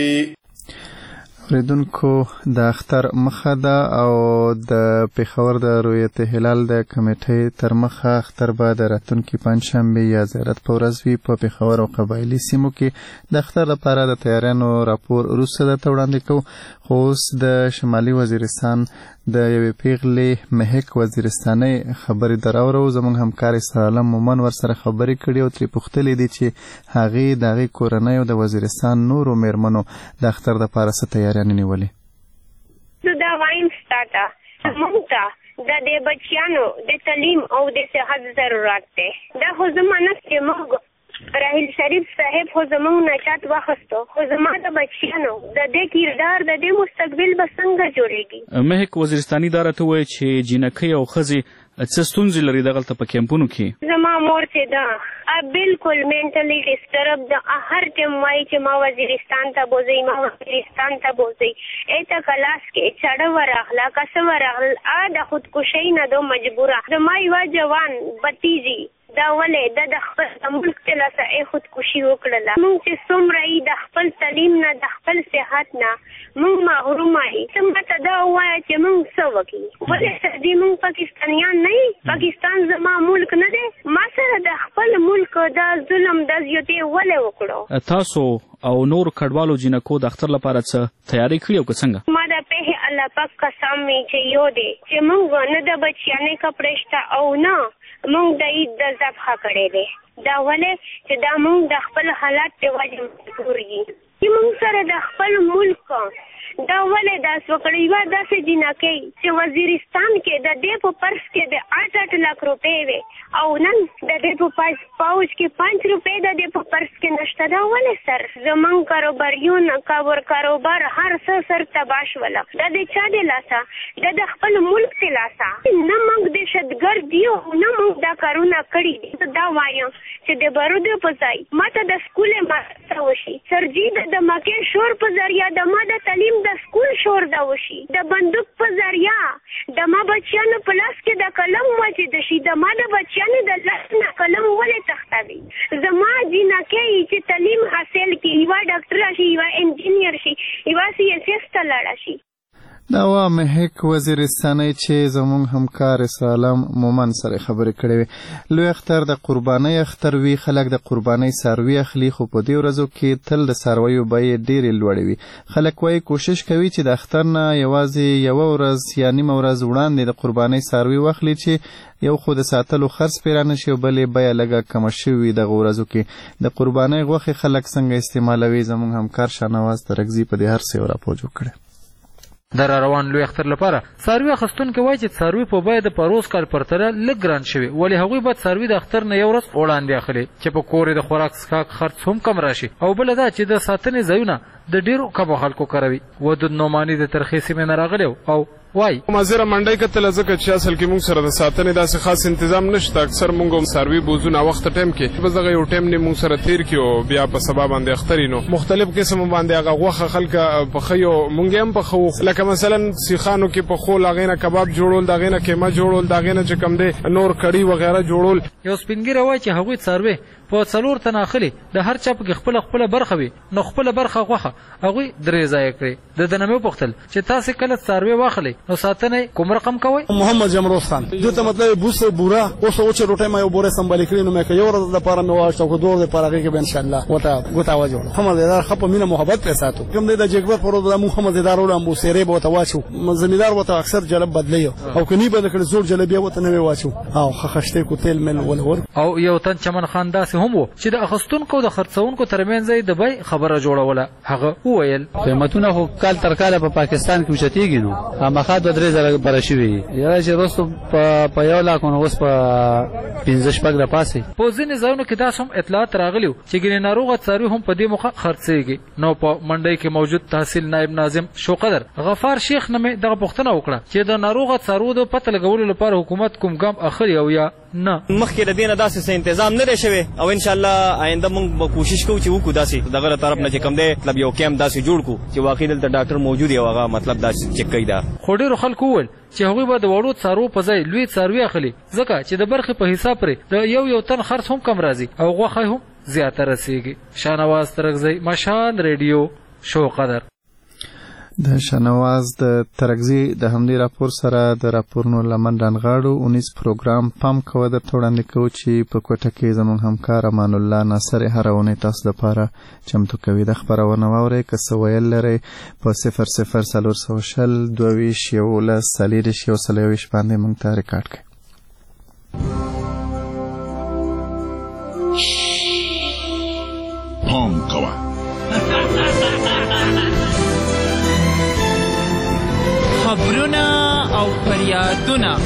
Speaker 1: اوریدونکو د اختر مخه ده او د پیښور د رویت هلال د کمیټې تر مخه اختر به د راتلونکي پنجشنبه یا زیارت په ورځ وي. په پیښور او قبایلي سیمو کې د اختر لپاره د تیاریانو راپور وروسته درته وړاندې کوو. خو اوس د شمالي وزیرستان د یوې پیغلې مهک وزیرستانۍ خبرې دراورو. زموږ همکار سرعالم مومن ورسره خبرې کړي او ترې پوښتلې دي چې هغې د هغې کورنۍ او د وزیرستان نورو میرمنو د اختر دپاره څه تیاریانې نیولې.
Speaker 23: زه دا وایم ستا ته موږ ته د دې بچیانو د تعلیم او د صحت ضرورت دی. دا خو زما نه چې موږ راحیل شریف صاحب خو زموږ نه چات واخیستو خو زما د بچیانو د دې کردار د دې مستقبل به څنګه جوړېږي.
Speaker 24: مهک وزیرستاني دا راته وایي چې جینکۍ او ښځې څه ستونزې لري دغلته په کیمپونو کې.
Speaker 23: زما مور چې ده بالکل مینټلی ډسټرب ده. هر ټیم وایي چې ما وزیرستان ته بوځئ ما وزیرستان ته بوځئ. ایته کلاس کې چاړه ورغله کسه ورغله د خودکشۍ نه دو مجبوره. زما یوه جوان بتیجي دا ولې د خپل ملک ته لاسه خودکشي وکړله. موږ چې څومره یې د خپل تعلیم نه د خپل صحت نه موږ محرومه یې. ته ماته دا ووایه چې موږ څه وکړو. ولې دې موږ پاکستانیان نه یو؟ پاکستان زما ملک نه دی. ما سره د خپل ملک دا ظلم دا زیاتې ولې وکړو.
Speaker 24: تاسو او نور کډوالو جنکو د اختر لپاره څه تیاری کړی او که څنګه؟
Speaker 23: ما د پیښې الله پاک قسم می چې یو دی چې موږ نه د بچیانې کپړې شته او نه موږ د عید د ذبحه کړی دی. دا ولې چې دا موږ د خپل حالات په وجه مجبور یو. چې موږ سره د خپل ملک دا ولې داس وکړي یوه داسې جنکۍ چې وزیرستان کې د دې په پرس کې د 8 लाख روپۍ وي او نن د دې په پاوچ کې 5 روپۍ د دې په پرس کې نشته. دا ولې سر زمونږ کاروباریون کاروبار هر څه سر تباه شول. دا د چا د لاسه د خپل ملک د لاسه نه موږ دهشتګرد یو نه موږ دا کارونه کړي دي. دا وایم چې د بارودو په ځای ماته د سکولې ماسته وشي سرجي د دماکې شور په ذریعه د ما د تعلیم د سکول شور دا وشي د بندوق په ذریعه د ما بچیانو په لاس کې د قلم واجد شي د ما د بچیانو د لاس نه قلم ولې تختوي. زما جنکۍ چې تعلیم حاصل کړي یوه ډاکټره شي یوه انجینیر شي یوه CSS ته لاړه شي.
Speaker 1: دا وا مهک وزیرستاني چې زموږ همکار سالم مومن سره خبرې کړې وي. لوی اختر د قربانۍ اختر وی خلک د قربانۍ ساروي اخلي خو په دې ورځو کې تل د سارویو بیې ډېرې لوړې وي. خلک وايي کوشش کوي چې د اختر نه یوازې یوه ورځ یا نیمه ورځ وړاندې د قربانۍ ساروي واخلي چې یو خو د ساتلو خرڅ پرې رانشي او بلې بیه لږه کمه شوې دغه ورځو کې. د قربانۍ غوښې خلک څنګه استعمالوي زموږ همکار شاهنواز ترکزي په دې هر څه راپور جوړ کړی.
Speaker 7: د روان لوی اختر لپاره څاروي اخیستونکي وایي چې څاروي په بیه د پروز کال پرتله لږ ګران شوي ولې هغوی باید څاروي د اختر نه یو ورځ وړاندې اخلي چې په کور د خوراک څښاک خرڅ هم کم راشي. او بله دا چې د ساتنې ځایونه د ډېرو کمو خلکو کاروي. ودود نعماني د ترخې سیمې نه راغلی او وای
Speaker 8: مازیره منډی کتل ځکه چې اصل کې موږ سره د ساتنې داسې خاص تنظیم نشته. اکثر موږ هم ساروي بوزونه وخت ټایم کې بس دغه یو ټایم نه موږ سره تیر کیو بیا په سبا باندې اخترینو مختلف قسم باندې هغه غوښه خلک په خيو موږ هم په خو لکه مثلا سیخانو کې په خو لاغینه کباب جوړول داغینه کیما جوړول داغینه چې کم دی نور کړي وغیرہ جوړول.
Speaker 7: یو سپینګیره وای چې هغوی څاروي په 4 تنه اخلي د هر چا په خپل برخه وي نو خپل برخه غوښه هغوی 3 ځای کړي. د دنمو پختل چې تاسو کله څاروي واخلي نو ساتنه کوم رقم کوي.
Speaker 9: محمد جمروز خان دته مطلب بوسه بورا اوس او چې روټه ما یو بوره سمبال کړی نو مې یو ورځ د پاره نو واښو کو دوه د پاره کې به ان شاء الله وته وجو محمد دار خپ مینه محبت په ساتو کوم د جګبر پر د محمد دار ول امبو سیری به وته واچو زمیدار وته اکثر جلب بدلیو او کني به کړ زور جلبیا وته نه واچو او خخشته کو تیل مل ولور.
Speaker 7: او یو تن چمن خان داسې هم وو چې د اخستونکو د خرڅونکو ترمنځ د بای خبره جوړوله. هغه وویل
Speaker 12: قیمتونه خو کال تر کاله په پاکستان کې مشتيږي نو هغه د 3000 بر شوی یا چې روستو په یو لاک نو اوس په 15 شپږ د پاسه.
Speaker 7: په ځینې ځایونو کې داسې هم اطلاعات راغلیو چې ګینه ناروغه څاروي هم په دې موخه خرڅېږي. نو په منډۍ کې موجود تحصیل نائب ناظم شوقدر غفار شیخ نه دغه پوښتنه وکړه چې د ناروغه څاروي د پته لګولو لپاره حکومت کوم ګام اخلي او یا نه.
Speaker 25: مخکې د دې نه داسې تنظیم نه دی شوی او ان شاء الله آینده موږ به کوشش کوو چې وکړو داسې دغه طرف نه چې کوم دی مطلب یو کیمپ داسې جوړ کړو چې واقعي دلته ډاکټر موجود دی او هغه مطلب داسې چک کوي. دا
Speaker 7: خو ډېرو خلکو وویل چې هغوی به د وړو څاروو په ځای لوی څاروي اخلي ځکه چې د برخې په حساب پرې د یو تن خرڅ هم کم راځي او غوښه هم زیاته رسیږي. شاهنواز ترکزی مشال ریډیو شوقدر.
Speaker 1: د شاهنواز د ترکزی د همدې راپور سره د راپورونو لمن رانغاړو 19 پروګرام پام کوه د وړاندې کوو چې په کوټه کې زموږ همکار امان الله ناصر هره اونۍ تاسو لپاره چمتو کوي. د خبرونه واورئ که څه ویل لرئ په 0040 22 11 40 یو باندې موږ ته ریکارډ کړئ.
Speaker 26: پام کوه
Speaker 27: خبرونه او فریادونه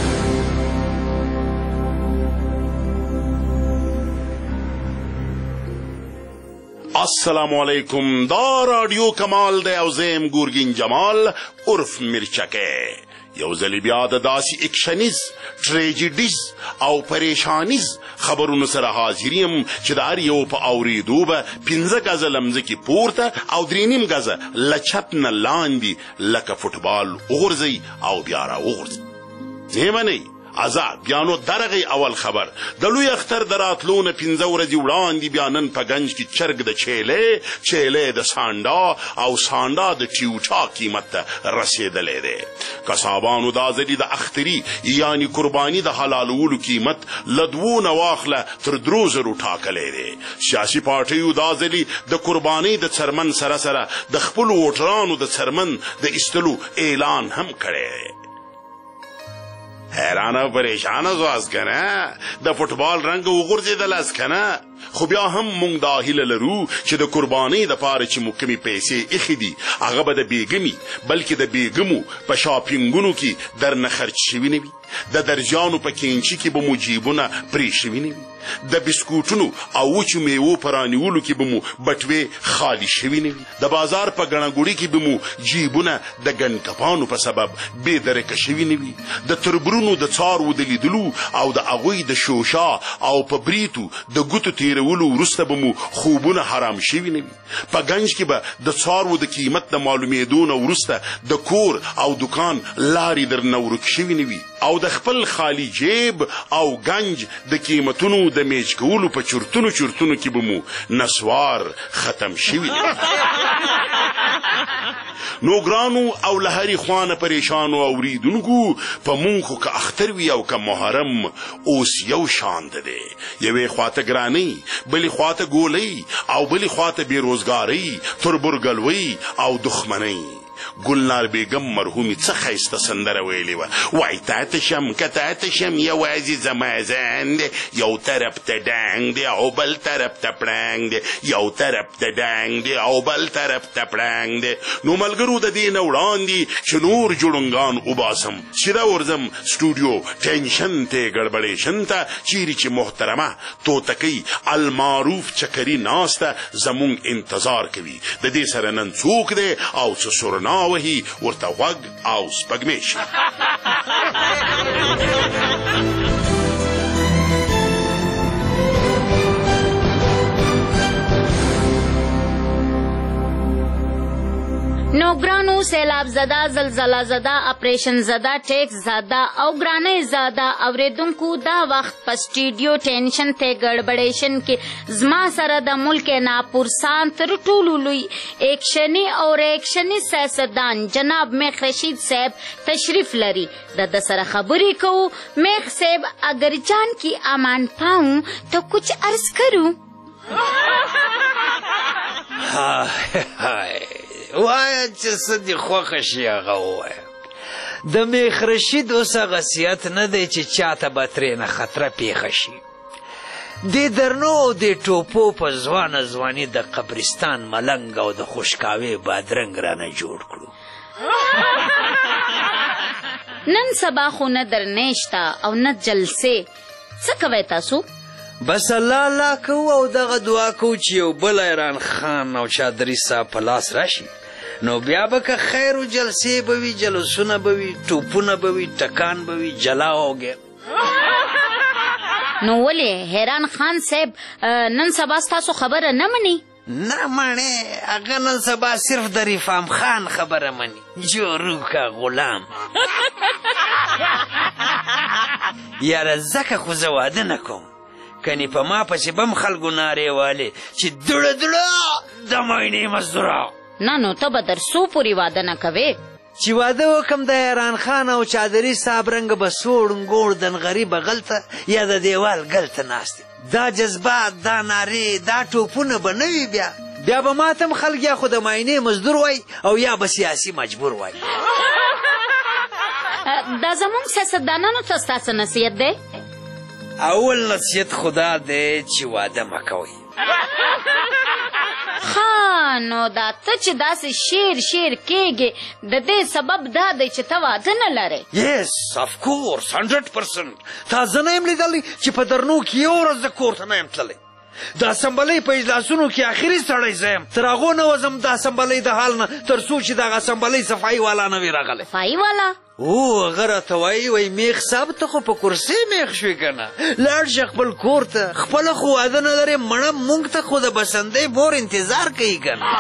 Speaker 28: السلام علیکم. دا رادیو کمال دی او زیم ګورګین جمال عرف مرچکه یو ځل بیا د داسې اکشنیز ټریجډیز او پریشانیز خبرونو سره حاضریم چې د هر یو په اورېدو به 15 غزه لمځکې پورته او 3.5 غزه له چت نه لاندې لکه فوټبال وغورځئ او بیا راوغورځئ. نه منئ آزاد بیانو درغی اول خبر د لوی اختر د راتلو نه 15 ورځې وړاندې بیا نن په گنج کې چرګ د چیلې د سانډا او سانډا د ټیوټا قیمت ته رسېدلی دی. قصابانو دا ځلې د اختري یعنی قرباني د حلالولو قیمت له 2 نه واخله تر 3 زرو ټاکلی دی. سیاسي پارټیو دا ځلې د قربانۍ د څرمن سره سره د خپلو ووټرانو د څرمن د ایستلو اعلان هم کړی. حیرانه پریشانه زو از کنه د فوټبال رنگ وغورځېدل از کنه خو بیا هم مونږ دا هیله لرو چې د قربانۍ دپاره چې مو کمې پیسې ایښې دي هغه به د بیګمې بلکې د بیګمو په شاپینګونو کې درنه خرچ شوي نه وي، د درجانو په کینچي کې به مو جیبونه پرې شوي نه وي، د بسکوټونو او وچو میوو په رانیولو کې به مو بټوې خالي شوي نه وي، د بازار په ګڼهګوړي کې به مو جیبونه د ګنکپانو په سبب بې درکه شوي نه وي، د تربرونو د څاروو د لیدلو او د هغوی د شوشا او په بریتو د ګوتو تیرولو وروسته به مو خوبونه حرام شوي نه وي، په ګنج کې به د څاروو د قیمت د معلومېدو نه وروسته د کور او دکان لارې درنه ورک شوي نه وي، او د خپل خالی جیب او گنج د قیمتونو د میچ کولو په چرتونو کې به مو نسوار ختم شوي نه وي. نو ګرانو او له هرې خوانه پریشانو اوریدونکو په مونږ خو که اختر وي او که محرم اوس یو شان ده دی، یوې خواته ګرانۍ، بلې خواته ګولۍ او بلې خواته بېروزګارۍ، تربورګلوۍ او دښمنۍ. ګلنار بیګم مرحومي څه ښایسته سندره ویلې وه، وای تاته شم که تاته شم یوازې زما ځان دی، یو طرف ته ډانګ دی او بل طرف ته پړانګ دی، یو طرف ته ډانګ دی او بل طرف ته پړانګ دی. نو ملګرو د دې نه وړاندې چې نور جوړنګان وباسم سیده ورځم سټوډیو ټینشن ته ګړبړېشن ته، چیرې چې محترمه توتکۍ المعروف چکري ناسته زمونږ انتظار کوي. د دې سره نن څوک دی او څه سرنا وهي ورته غوږ او سپږمې شي.
Speaker 4: نوګرانو سیلاب زده، زلزله زده، اپریشن زده، ټیکس زده او ګرانۍ زده اوریدونکو، دا وخت په سټوډیو ټینشن ته ګړبړېشن کې زما سره د ملک ناپورسان تر ټولو لوی ایکشني او ریکشني سیاستدان جناب میخ رشید صاحب تشریف لري. د سره خبرې کوو. میخ صاحب اگر جان کی امان پاؤں تو کچھ عرض کروں.
Speaker 10: وایه چې څه دې خوښه شي هغه ووایه. د میخ رشید اوس هغه سیات نه دی چې چاته به ترېنه خطره پېښه شي. دې درنو او دې ټوپو په ځوانه ځواني د قبرستان ملنګ او د خوشکاوي بادرنګ رانه جوړ کړو.
Speaker 4: نن سبا خو نه درنیشته او نه جلسې، څه کوئ تاسو؟
Speaker 10: بس الله کوو او دغه دعا کوو چې یو بل ایران خان او چادري صاحب په لاس راشي، نو بیا به که خیر و جلسې به وي، جلسونه به وي، ټوپونه به وي، ټکان به وي، جلا اوګې.
Speaker 4: نو ولې حیران خان صاحب نن سبا ستاسو خبره نه مني؟
Speaker 10: نه مڼې، هغه نن سبا صرف د رفام خان خبره مني. جورو که غلام. یاره ځکه خو زه واده نه کوم، کنی په ما پسې بم خلکو نارې والې چې دړه دړه د معاینې مزدوره.
Speaker 4: نه نو ته به در څو پورې واده نه کوې؟
Speaker 10: چې واده وکم د ایران خان او چادري صاحب رنګه به سوړ نګوړ دنغري بغل ته یا د دیوال ګل ته ناست. دا جذبات، دا نارې، دا ټوپونه به نه وي. بیا به ماتم خلک یا خو د معاینې مزدور وای او یا به سیاسي مجبور وای.
Speaker 4: دا زمونږ سیاستدانانو ته ستاسو نصیحت دی؟
Speaker 10: اول نصیحت خدا دی چې واده مه کوئ.
Speaker 4: ها نو دا ته چې داسې شیر کېږې د دې سبب دا دی چې ته واده نه لرې؟
Speaker 10: یس اف کورس 100%. تا زه نه یم لیدلی چې په درنو کې یو ورځ د کور ته نه یم تللی. د اسمبلۍ په اجلاسونو کې آخري سړی زه یم. تر هغو نه وځم د اسمبلۍ د حال نه تر څو چې دغه اسمبلۍ صفایي والا نه وي راغلی.
Speaker 4: صفایي والا؟
Speaker 10: او هغه راته وایي میخ صاحب ته خو په کرسۍ میخ شوې که نه، لاړ شه خپل کور ته، خپله خو واده نه لرې، مړه مونږ ته خو د بسندۍ بور انتظار کوي که نه.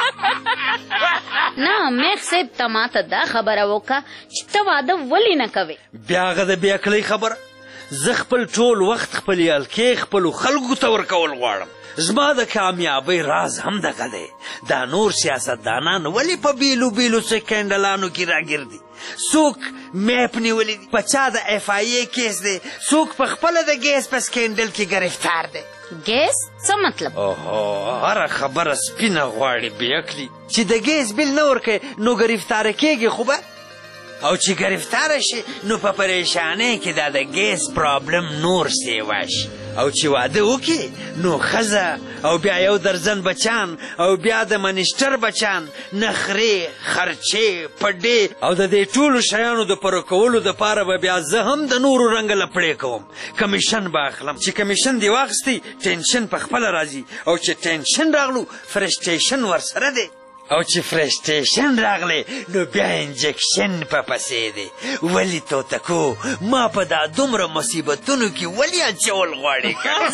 Speaker 4: نه میخ صاحب ته ماته دا خبره وکړه چې ته واده ولې نه کوې؟
Speaker 10: بیا هغه د بېعقلۍ خبره. زه خپل ټول وخت خپل یالکې خپلو خلکو ته ورکول غواړم. زما د کامیابۍ راز هم دغه دی. دا نور سیاستدانان ولې په بیلو بیلو سکینډلانو کې راګرځي؟ څوک میپ نیولی دی، په چا د اف آی ای کیس دی، څوک په خپله د ګیس په سکینډل کې گرفتار دی.
Speaker 4: ګیس څه مطلب؟
Speaker 10: اوهو هره خبره سپینه غواړي بېعقلي. چې د ګیس بیل نه ورکوې نو ګرفتاره کېږي خو به، او چې گرفتاره شي نو په پریشانۍ کې دا د ګیس پرابلم نور سیوا شي او چې واده وکړي نو ښځه او بیا یو درزن بچان او بیا د منیسټر بچان نخرې خرچې پډې او د دې ټولو شیانو د پوره کولو دپاره به بیا زه هم د نورو رنګه لپړې کوم کمیشن به اخلم چې کمیشن دې واخیستی ټینشن په خپله راځي او چې ټینشن راغلو فرسټیشن ورسره دی او چې فرسټیشن راغلی نو بیا انجکشن په پسې دی ولې توتکو ما په دا دومره مصیبتونو کې ولې اچول غواړې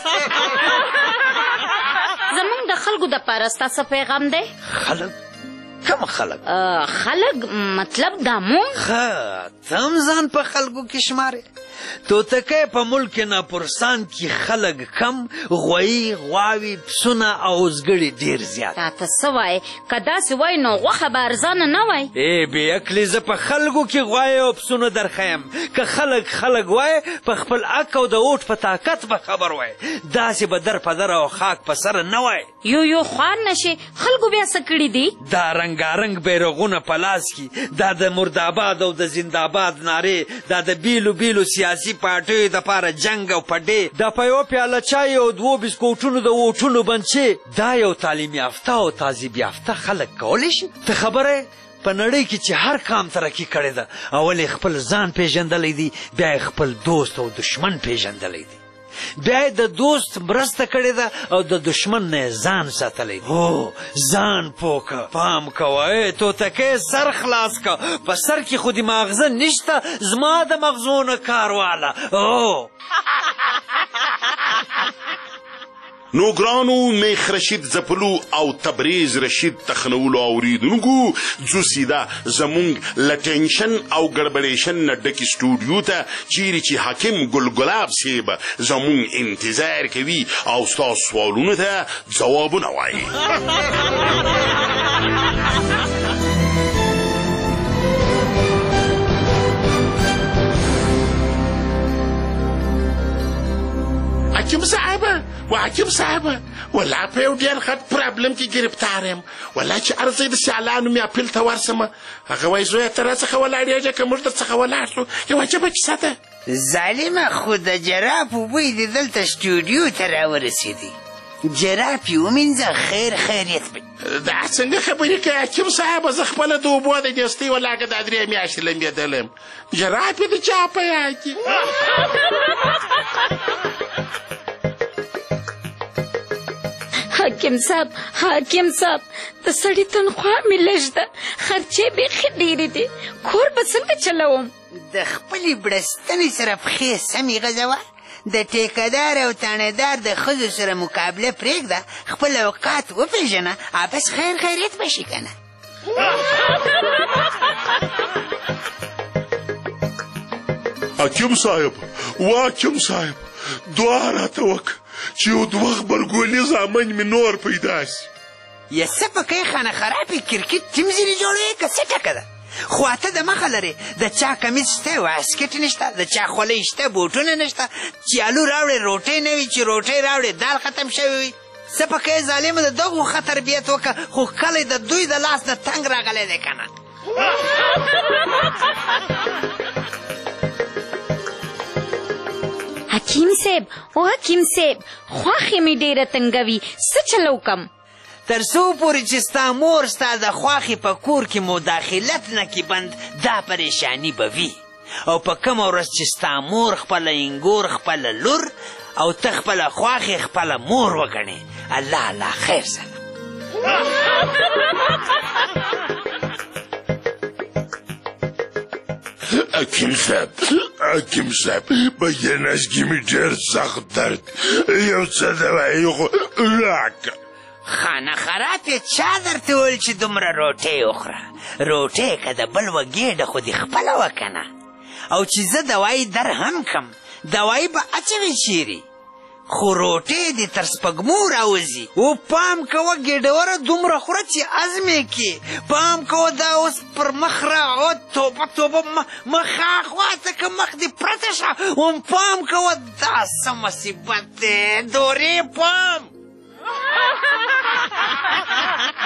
Speaker 4: زمونږ د خلکو دپاره ستاسو پیغام دی
Speaker 10: خلک کوم خلک
Speaker 4: خلک مطلب دا مونږ
Speaker 10: ښه ته هم ځان په خلکو کې شمارې توتکی په ملک ناپرسان کې خلک کم غویي غواوې پسونه او اوزګړي ډېر زیات
Speaker 4: تا ته څه وایې که داسې وایي نو غوښه به ارزانه نه وای
Speaker 10: بې عقلې زه په خلکو کې غوایې او پسونه درښیم که خلک وایي په خپل حق او د اوټ په طاقت به خبر وای داسې به در په در او خاک په سره نه وای
Speaker 4: یو خوان نشي خلکو بیا څه کړي دي
Speaker 10: دا رنګارنګ بیرغونه په لاس کې دا د مرداباد او د زنده‌باد نارې دا د بیلو سیاسي پارټیو دپاره جنګ او پډې دا په یوه پیاله چای او 2 بسکوټونو د اوټونو بنچې دا یو تعلیم یافته او تعذیب یافته خلک کولی شي ته خبره په نړۍ کې چې هر کام ترقي کړې ده اول یې خپل ځان پیژندلی دی بیا یې خپل دوست او دشمن پیژندلی دی بیا یې د دوست مرسته کړې ده او د دشمن نه یې ځان ساتلی دی هو ځان پوکه پام کوه توتکی سر خلاص که په سر کې خو دې ماغزه نشته زما د مغزو نه کار واله هو
Speaker 28: نو ګرانو میخ رشید زپلو او تبریز رشید تخنولو اوریدونکو ځو سیده زمونږ له ټینشن او ګړبړېشن نه ډکې سټوډیو ته چیرې چې حاکم ګلګلاب صاحب زمونږ انتظار کوي او ستاسو سوالونو ته ځوابونه وایي حکیم صاحب والله په یو ډېر خط پرابلم کې ګرفتار یم والله چې ارزی د سیالانو مې اپیل ته ورسمه هغه وایي زویه ته راڅخه ولاړېږه که موږ درڅخه ولاړ شو یو عجبه کیسه ده
Speaker 10: ظالمه خو د جرافو بوی دې دلته سټوډیو ته راورسېدی جراف یې ومینځه خیریت به
Speaker 28: دا څنګه خبرې کوې حکیم صاحبه زه خپله د اوبو د دستۍ ولاکه دا 3 میاشتې لمبېدلی یم جراف یې د چا په یاد کې
Speaker 4: حاکم صاحب د سړي تنخوا مې لږ ده خرچې بیخي ډېرې دي کور به څنګه چلوم
Speaker 10: د خپلې بړستنې سره پښې سمې غځوه د ټیکهدار او تانیدار د ښځو سره مقابله پرېږده خپل اوقات وپېژنه بس خیریت به شي که نه
Speaker 28: حکیم صاحب دعا راته وکړه چې یو 2 غبرګولي زامن مې نور پیدا شي
Speaker 10: یا څه پکې خانه خرابې کرکټ ټیم ځینې جوړوې که څه ټکه ده خو ته د مخه لرې د چا کمیز شته واسکټ نشته د چا خولۍ شته بوټونه نشته چې الو راوړې روټۍ نه وي چې روټۍ راوړې دال ختم شوی وي څه پکې ظالمه د دغو ښه تربیت وکړه خو کله د دوی د لاس نه تنګ راغلی دی که نه
Speaker 4: حکیم صاحب خواښې مې ډېره تنګوي څه چلو کم
Speaker 10: تر څو پورې چې ستا مور ستا د خواښې په کور کې مداخلت نه کې بند دا پریشانی به وي او په کومه ورځ چې ستا مور خپله انګور خپله لور او ته خپله خواښې خپله مور وګڼې الله خیر سره
Speaker 28: حکیم صاحب په دې نس کې مې ډېر سخت درد یو څه دوایي خو راکړه
Speaker 10: خانه خراب یې چا درته ویل چې دومره روټۍ وخوره روټۍ که د بل وګېډه خو دې خپله وکنه او چې زه دوایي در هم کم دوایي به اچوي چیرې خو روټۍ دې تر سپږمو راوځي او پام کوه ګېډوره دومره خوره چې ازمې کې پام کوه دا اوس پر مخ راغو توبه مخه خواته که مخ دې پرته شه اوم پام کوه دا څه مصیبت دی دورې پام